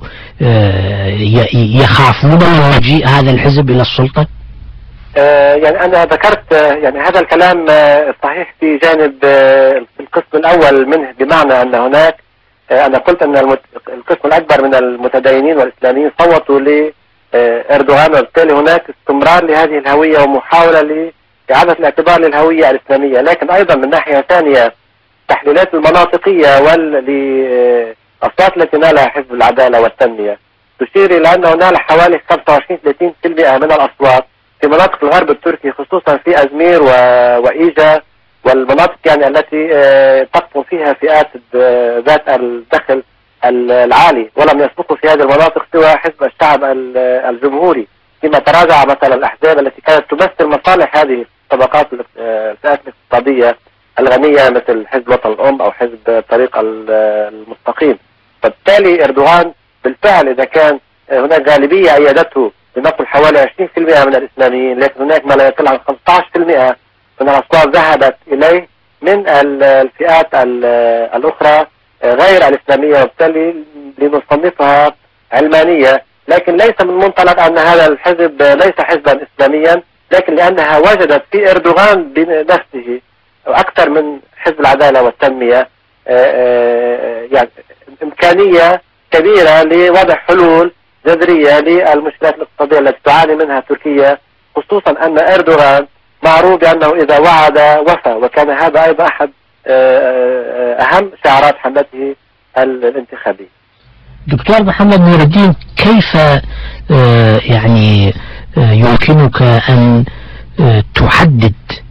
يخافون من مجيء هذا الحزب إلى السلطة؟ يعني أنا ذكرت يعني هذا الكلام صحيح في جانب في القسم الأول منه، بمعنى أن هناك أنا قلت أن القسم الأكبر من المتدينين والإسلاميين صوتوا لإردوغان، وبالتالي هناك استمرار لهذه الهوية ومحاولة لإعادة الاعتبار للهوية الإسلامية. لكن أيضا من ناحية ثانية التحليلات المناطقية والأصوات التي نالها حزب العدالة والتنمية تشير إلى أنه نال حوالي خمسة وعشرين ثلاثين بالمئة من الأصوات في مناطق الغرب التركي، خصوصا في أزمير وإيجا والمناطق يعني التي تقطن فيها فئات ذات الدخل العالي، ولم يسبقوا في هذه المناطق سوى حزب الشعب الجمهوري، فيما تراجع مثلا الأحزاب التي كانت تمثل مصالح هذه الطبقات الفئات الاقتصادية الغنية مثل حزب وطن الأم أو حزب الطريق المستقيم. فبالتالي إردوغان بالفعل إذا كان هناك غالبية أيدته لنقل حوالي عشرين بالمئة من الإسلاميين، لكن هناك ما لا يقل عن خمسة عشر بالمئة من الأصوات ذهبت إليه من الفئات الأخرى غير الإسلامية، وبالتالي لنصنفها علمانية، لكن ليس من منطلق أن هذا الحزب ليس حزبا إسلاميا، لكن لأنها وجدت في إردوغان بنفسه أكثر من حزب العدالة والتنمية يعني إمكانية كبيرة لوضع حلول جذرية للمشكلات الاقتصادية التي تعاني منها تركيا، خصوصا أن إردوغان معروف بأنه إذا وعد وفى، وكان هذا أيضا أحد أهم شعارات حملته الانتخابية. دكتور محمد نور الدين، كيف يعني يمكنك أن تحدد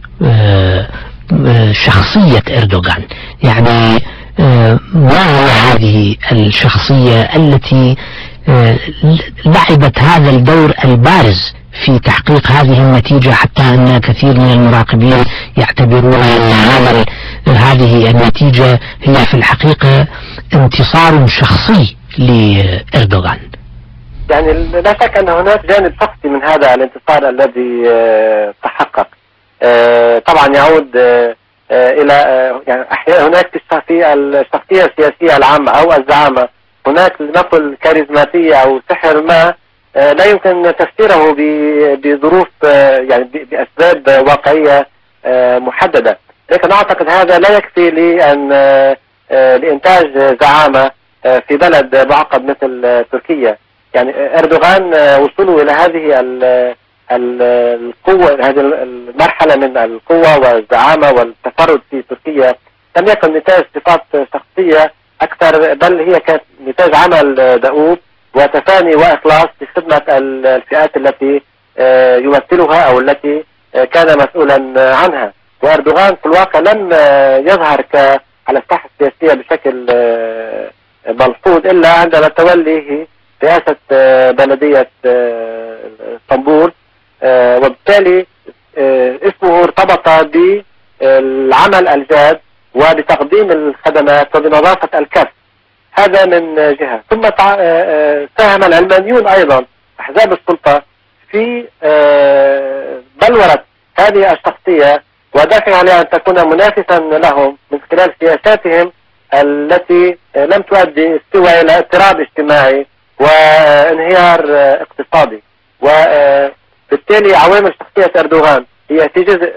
شخصية إردوغان؟ يعني ما هي هذه الشخصية التي لعبت هذا الدور البارز في تحقيق هذه النتيجة، حتى أن كثير من المراقبين يعتبرون أن هذا هذه النتيجة هي في الحقيقة انتصار شخصي لإردوغان؟ يعني لا شك أن هناك جانب شخصي من هذا الانتصار الذي تحقق، طبعا يعود إلى يعني أحيانا هناك في الشخصية السياسية العامة أو الزعامة هناك لنقل كاريزماتية أو سحر ما لا يمكن تفسيره بظروف يعني بأسباب واقعية محددة، لكن أعتقد هذا لا يكفي لأن لإنتاج زعامة في بلد معقد مثل تركيا. يعني إردوغان وصوله إلى هذه القوة، هذه المرحلة من القوة والزعامة والتفرد في تركيا لم يكن نتاج صفات شخصية أكثر، بل هي كانت نتاج عمل دؤوب وتفاني وإخلاص في خدمة الفئات التي يمثلها أو التي كان مسؤولا عنها. وأردوغان في الواقع لم يظهر على الساحة السياسية بشكل ملحوظ إلا عندما توليه رئاسة بلدية اسطنبول، وبالتالي اسمه ارتبط بالعمل الجاد وبتقديم الخدمات وبنظافة الكف، هذا من جهة. ثم ساهم العلمانيون أيضا أحزاب السلطة في بلورة هذه الشخصية ودافع عليها أن تكون منافسا لهم من خلال سياساتهم التي لم تؤدي سوى إلى اضطراب اجتماعي وانهيار اقتصادي. وبالتالي عوامل شخصية أردوغان هي في جزء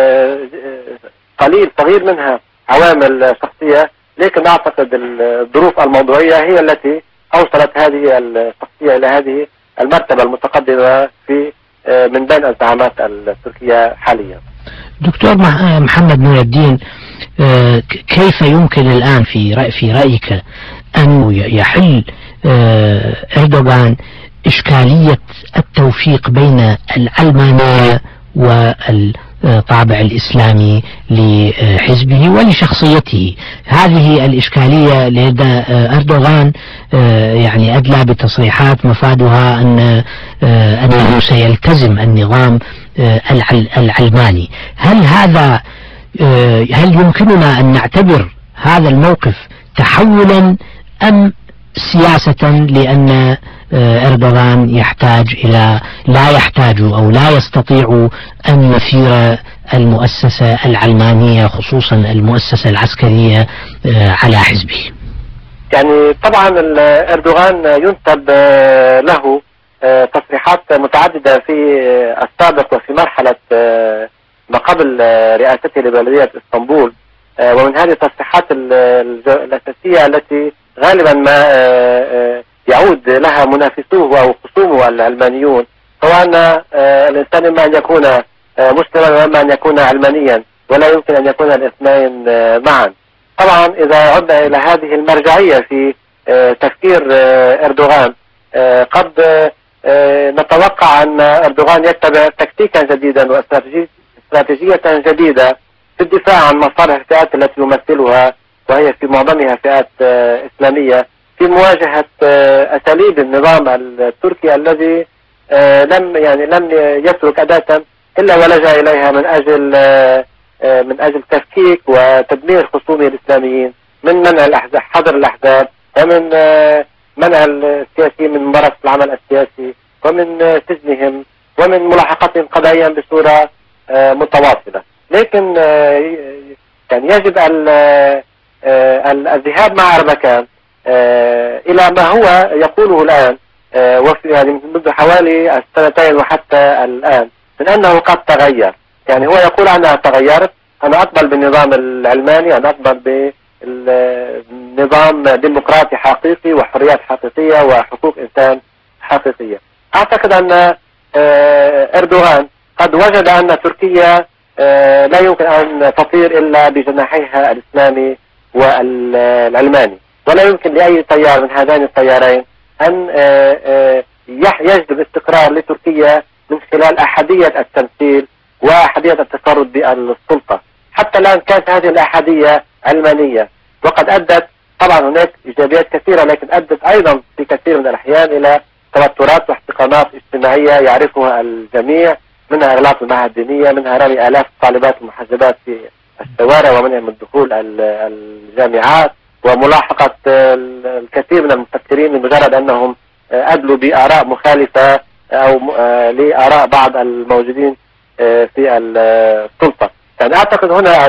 قليل صغير منها عوامل شخصية، لكن أعتقد الظروف الموضوعية هي التي أوصلت هذه الشخصية إلى هذه المرتبة المتقدمة في من بين الزعامات التركية حاليا. دكتور محمد نور الدين، كيف يمكن الآن في رأي في رأيك أن يحل إردوغان إشكالية التوفيق بين العلمانية والطابع الإسلامي لحزبه ولشخصيته؟ هذه الإشكالية لدى أردوغان يعني أدلى بتصريحات مفادها أن أنه سيلتزم النظام العلماني. هل هذا هل يمكننا أن نعتبر هذا الموقف تحولا أم سياسة، لأن أردوغان يحتاج إلى لا يحتاج أو لا يستطيع أن يثير المؤسسة العلمانية خصوصا المؤسسة العسكرية على حزبه؟ يعني طبعا أردوغان ينسب له تصريحات متعددة في السابق وفي مرحلة ما قبل رئاسته لبلدية اسطنبول، ومن هذه التصريحات الأساسية التي غالبا ما يعود لها منافسوه أو خصومه العلمانيون، هو أن الإنسان إما أن يكون مسلما وإما أن يكون علمانيا، ولا يمكن أن يكون الاثنين معا. طبعا إذا عدنا إلى هذه المرجعية في تفكير أردوغان، قد نتوقع أن أردوغان يتبع تكتيكا جديدا واستراتيجية جديدة في الدفاع عن مصالح الفئات التي يمثلها، وهي في معظمها فئات إسلامية، في مواجهة أساليب النظام التركي الذي لم يعني لم يترك أداة إلا ولجأ إليها من أجل من أجل تفكيك وتدمير خصومه الإسلاميين، من منع الأحزاب حظر الأحزاب، ومن منع السياسيين من ممارسة العمل السياسي، ومن سجنهم، ومن ملاحقتهم قضائيا بصورة متواصلة. لكن يعني يجب الذهاب مع أربكان إلى ما هو يقوله الآن، وفي يعني منذ حوالي السنتين وحتى الآن، من أنه قد تغير. يعني هو يقول أنا تغيرت، أنا أقبل بالنظام العلماني، أنا أقبل بنظام ديمقراطي حقيقي وحريات حقيقية وحقوق إنسان حقيقية. أعتقد أن أردوغان قد وجد أن تركيا لا يمكن أن تطير إلا بجناحيها الإسلامي والعلماني، ولا يمكن لأي تيار من هذين التيارين أن يجلب استقرار لتركيا من خلال أحادية التمثيل وأحادية التفرد بالسلطة. حتى الآن كانت هذه الأحادية علمانية، وقد أدت طبعا هناك إيجابيات كثيرة، لكن أدت أيضا في كثير من الأحيان إلى توترات واحتقانات اجتماعية يعرفها الجميع، منها إغلاق المعاهد الدينية، منها رمي آلاف الطالبات المحجبات في الشوارع ومنعهم من دخول الجامعات، وملاحقة الكثير من المفكرين لمجرد أنهم أدلوا بآراء مخالفة أو لآراء بعض الموجودين في السلطة. يعني أعتقد هنا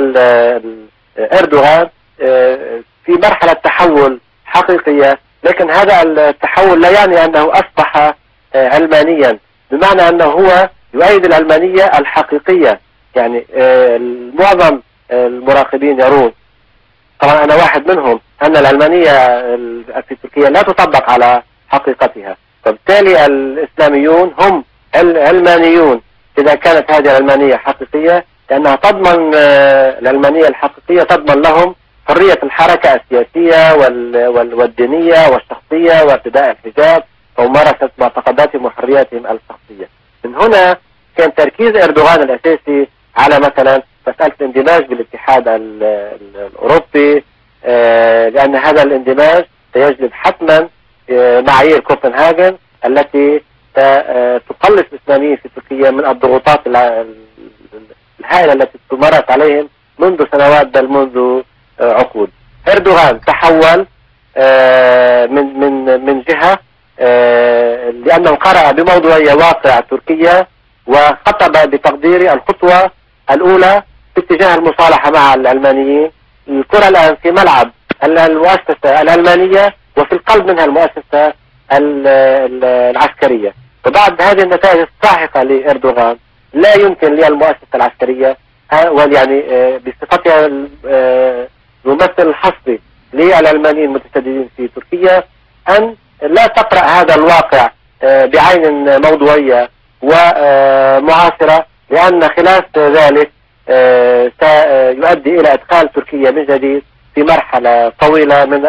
أردوغان في مرحلة تحول حقيقية، لكن هذا التحول لا يعني أنه أصبح علمانيا، بمعنى أنه هو يؤيد العلمانية الحقيقية. يعني معظم المراقبين يرون، طبعا أنا واحد منهم، أن العلمانية في تركيا لا تطبق على حقيقتها، فبالتالي الإسلاميون هم علمانيون إذا كانت هذه العلمانية حقيقية، لأنها تضمن العلمانية الحقيقية تضمن لهم حرية الحركة السياسية والدينية والشخصية وارتداء الحجاب وممارسة معتقداتهم وحرياتهم الشخصية. من هنا كان تركيز أردوغان الأساسي على مثلا مسألة الاندماج بالاتحاد الأوروبي، لأن هذا الاندماج سيجلب حتما معايير كوبنهاجن التي تقلص الإسلاميين في تركيا من الضغوطات الهائلة التي تمارس عليهم منذ سنوات بل منذ عقود. أردوغان تحول من من من جهة لأنه قرأ بموضوعية واقع تركيا، وخطب بتقديري الخطوة الأولى في اتجاه المصالحة مع العلمانيين. الكرة الآن في ملعب المؤسسة العلمانية، وفي القلب منها المؤسسة العسكرية. وبعد هذه النتائج الساحقة لأردوغان لا يمكن للمؤسسة العسكرية يعني بصفتها الممثل الحصري للعلمانيين المتشددين في تركيا أن لا تقرأ هذا الواقع بعين موضوعية ومعاصرة، لأن خلاف ذلك سيؤدي إلى إدخال تركيا من جديد في مرحلة طويلة من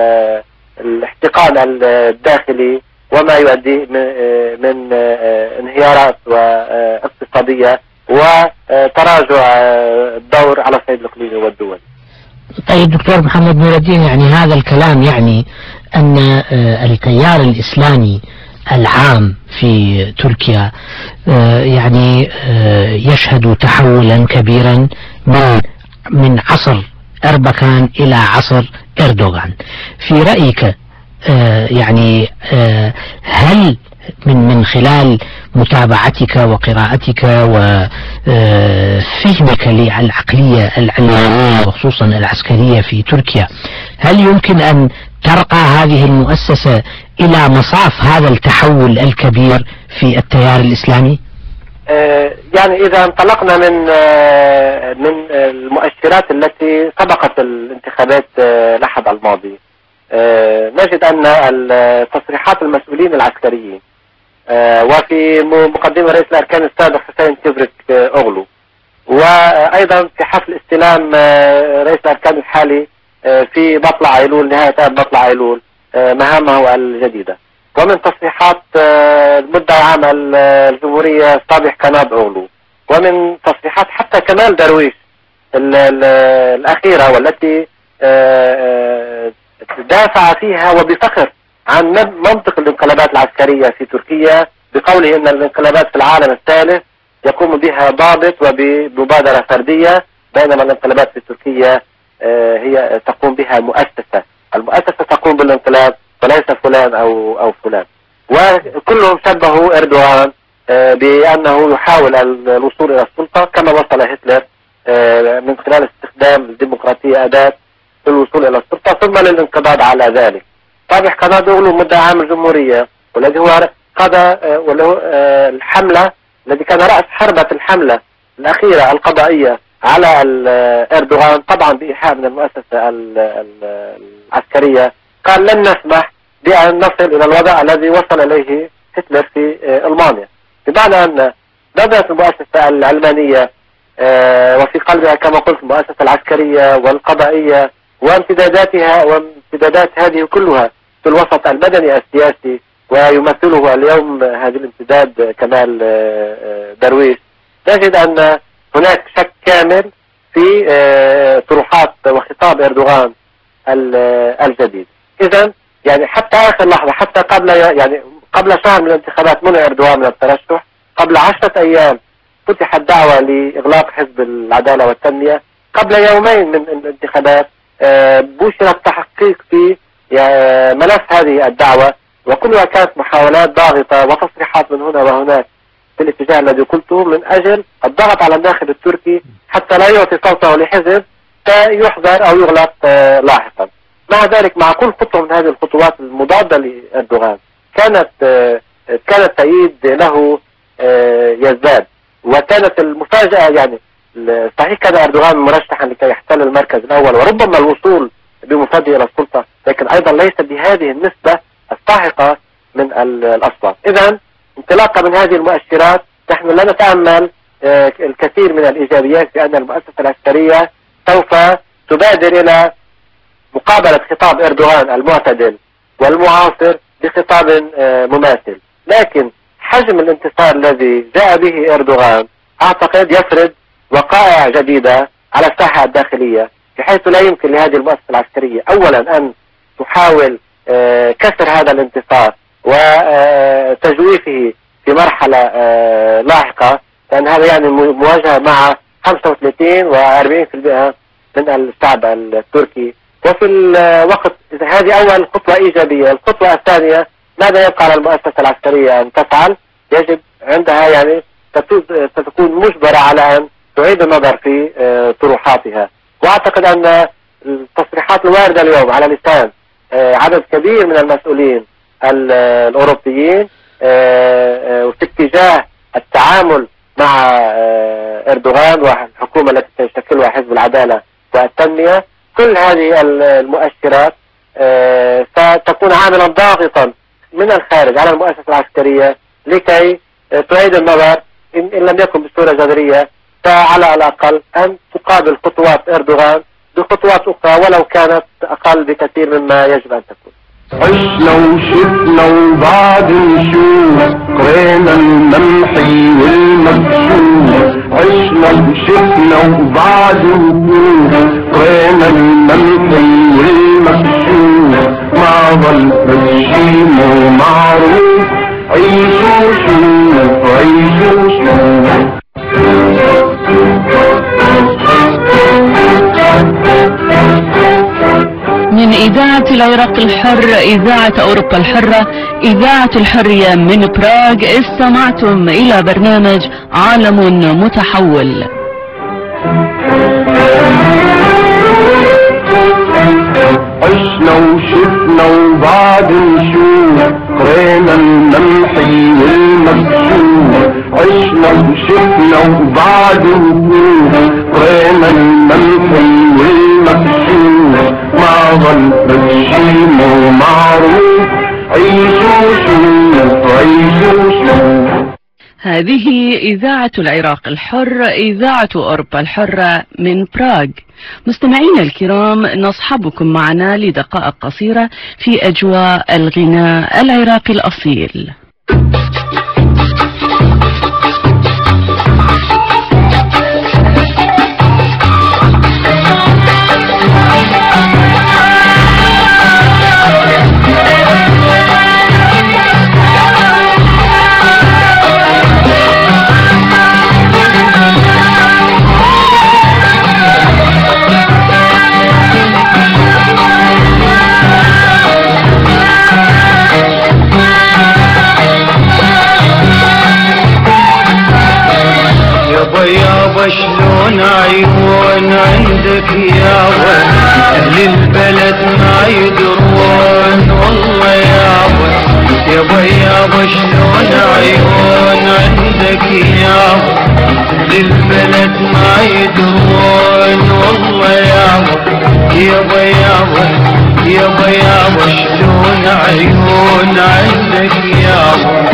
الاحتقان الداخلي، وما يؤدي من انهيارات اقتصادية وتراجع الدور على الصعيد الإقليمي والدول. طيب دكتور محمد نور الدين، يعني هذا الكلام يعني أن التيار الإسلامي العام في تركيا يعني يشهد تحولا كبيرا من من عصر أربكان إلى عصر أردوغان. في رأيك آه يعني آه هل من من خلال متابعتك وقراءتك وفهمك للعقلية العلمانية وخصوصا العسكرية في تركيا، هل يمكن أن ترقى هذه المؤسسة إلى مصاف هذا التحول الكبير في التيار الإسلامي؟ يعني إذا انطلقنا من من المؤشرات التي سبقت الانتخابات الأحد الماضي، نجد أن تصريحات المسؤولين العسكريين وفي مقدمة رئيس الأركان السابق حسين كبرك أغلو، وأيضا في حفل استلام رئيس الأركان الحالي في مطلع أيلول نهاية آب مطلع أيلول مهامه الجديدة، ومن تصريحات المدعي العام الجمهورية صابح كناب أغلو، ومن تصريحات حتى كمال درويش الأخيرة والتي دافع فيها وبفخر عن منطق الانقلابات العسكرية في تركيا بقوله ان الانقلابات في العالم الثالث يقوم بها ضابط وبمبادرة فردية، بينما الانقلابات في تركيا هي تقوم بها مؤسسة، المؤسسة تقوم بالانقلاب وليس فلان او او فلان. وكلهم شبهوا اردوغان بانه يحاول الوصول الى السلطة كما وصل هتلر من خلال استخدام الديمقراطية اداة للوصول الى السلطة ثم للانقضاض على ذلك. صابح كناب أغلو مدعي عام الجمهورية والذي هو قضى وله الحملة الذي كان رأس حربة الحملة الأخيرة القضائية على اردوغان طبعا بإيحاء من المؤسسة العسكرية، قال لن نسمح بأن نصل إلى الوضع الذي وصل إليه هتلر في ألمانيا، بمعنى أن نظرة المؤسسة العلمانية وفي قلبها كما قلت المؤسسة العسكرية والقضائية وامتداداتها وامتدادات هذه كلها في الوسط المدني السياسي، ويمثله اليوم هذه الامتداد كمال درويش، نجد أن هناك شك كامل في طروحات وخطاب اردوغان الجديد. إذا يعني حتى آخر لحظة، حتى قبل يعني قبل شهر من الانتخابات منع اردوغان من الترشح، قبل عشرة أيام فتحت دعوة لإغلاق حزب العدالة والتنمية، قبل يومين من الانتخابات بوشر التحقيق في ملف هذه الدعوة، وكلها كانت محاولات ضاغطة وتصريحات من هنا وهناك في الاتجاه الذي قلته من أجل الضغط على الناخب التركي حتى لا يعطي صوته لحزب فيحظر أو يغلق لاحقا. مع ذلك مع كل خطوة من هذه الخطوات المضادة لأردوغان كانت كان التأييد له يزداد، وكانت المفاجأة يعني صحيح كان اردوغان مرشحا لكي يحتل المركز الاول وربما الوصول بمفاده الى السلطة، لكن ايضا ليس بهذه النسبة الساحقة من الاصوات. اذا انطلاقا من هذه المؤشرات نحن لا نتأمل الكثير من الايجابيات بان المؤسسة العسكرية سوف تبادر الى مقابلة خطاب اردوغان المعتدل والمعاصر بخطاب مماثل، لكن حجم الانتصار الذي جاء به اردوغان اعتقد يفرض وقائع جديدة على الساحة الداخلية، بحيث لا يمكن لهذه المؤسسة العسكرية أولا أن تحاول كسر هذا الانتصار وتجويفه في مرحلة لاحقة، لأن هذا يعني مواجهة مع خمسة وثلاثين وأربعين بالمئة من الشعب التركي. وفي الوقت هذه أول خطوة إيجابية. الخطوة الثانية ماذا يبقى على المؤسسة العسكرية أن تفعل؟ يجب عندها يعني ستكون مجبرة على أن تعيد النظر في طروحاتها، واعتقد ان التصريحات الواردة اليوم على لسان عدد كبير من المسؤولين الاوروبيين في اتجاه التعامل مع اردوغان والحكومة التي تشكلها حزب العدالة والتنمية، كل هذه المؤشرات ستكون عاملا ضاغطا من الخارج على المؤسسة العسكرية لكي تعيد النظر إن لم يكن بصورة جذرية فعلى الأقل أن تقابل خطوات اردوغان بخطوات أخرى ولو كانت أقل بكثير مما يجب أن تكون. عشنا وشفنا وبعد نشوف قرينا الممحي والمكشوف، عشنا وشفنا وبعد نشوف قرينا الممحي والمكشوف، ما ظل بشي مو معروف، عيشوا شوف عيشوا شوف. من إذاعة العراق الحر، إذاعة أوروبا الحرة، إذاعة الحرية من براغ. استمعتم إلى برنامج عالم متحول. عشنا وشفنا وبعد نشوف، قرينا الممحي والمكشوف. عشنا وشفنا وبعد نشوف، قرينا الممحي والمكشوف. ما ظل بشي مو معروف، عيشوا شوف عيشوا شوف. هذه إذاعة العراق الحر، إذاعة أوروبا الحرة من براغ. مستمعينا الكرام، نصحبكم معنا لدقائق قصيرة في أجواء الغناء العراقي الأصيل. يابا شلون عيون عندك يابا، اهل البلد ما يدرون والله يابا. يابا يابا شلون عيون عندك يابا، اهل البلد ما يدرون والله يابا. يابا يابا يابا يابا شلون عيون عندك يابا.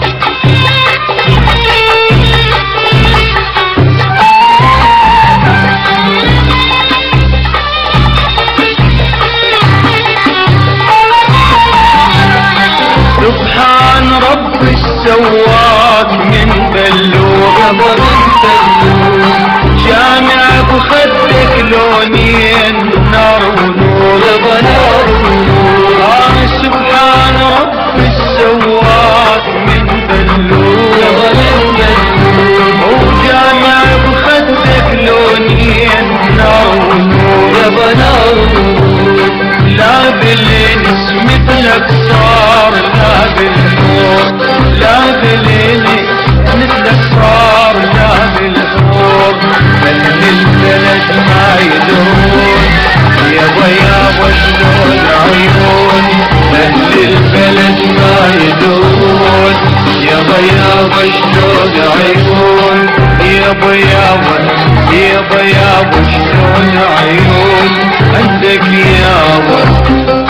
سبحان رب السواق من بلوغ من بلوغ، جامع بخدك لونين نار ونور نار ونور. آه سبحان رب السواق من بلوغ من بلوغ، وجامع بخدك لونين نار ونور نار ونور. لا بالانس مثلك صار لا بالحور، لا بالانس مثلك صار لا بالحور. اهل البلد ما يدرون يابا يابا شلون عيون، اهل البلد ما يدرون يابا يابا شلون عيون. يابا يابا يابا يابا شلون عيون عندك يابا.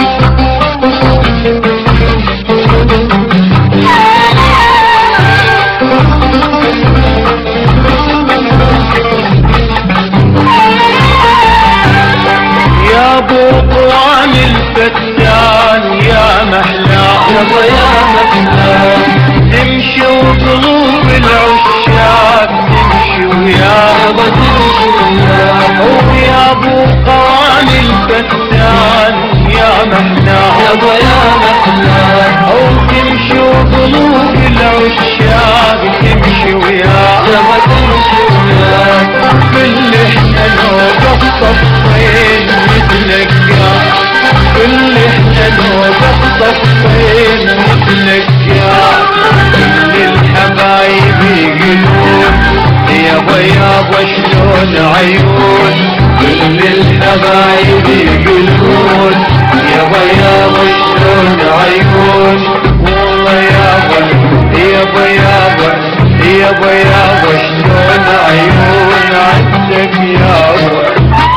يا ابو قوان الفتان يا محلى يابا يا محلى، تمشي وقلوب العشاق تمشي ويابا تمشي ويابا. يا ابو قوان الفتان يا محلى يابا يا محلى، تمشي وقلوب العشاق تمشي ويابا تمشي ويابا. كل احنا نوقف صفين مثلك يا، كل احنا نوقف صفين مثلك يا. كل الحبايب يقولون يابا يابا شلون عيون، كل الحبايب يقولون يابا يابا شلون عيون والله يابا. يابا يابا يابا يابا شلون عيون عندك يابا.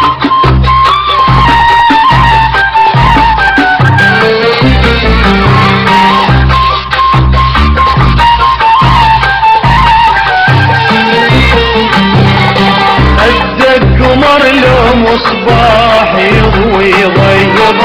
قمر له مصباح يضوي ضيق،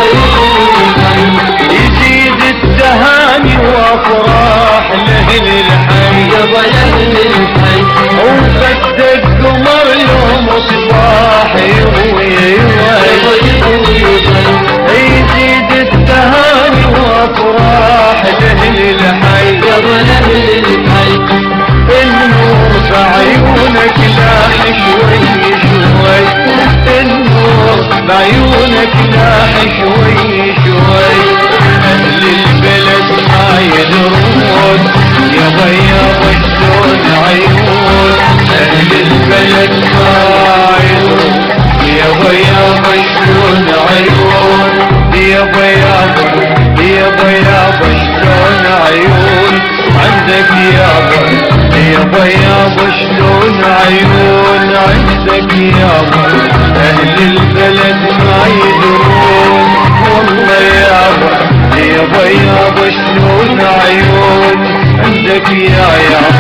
يزيد التهاني وافراح لاهل الحي لاهل الحي. وفتك قمر له مصباح يضوي ضيق، يزيد التهاني وافراح لاهل الحي لاهل الحي. النور بعيونك لاح شوي شوي، النور بعيونك لاح شوي شوي. يابا اهل البلد ما يدرون والله يابا يابا يابا شلون عيون عندك يا يابا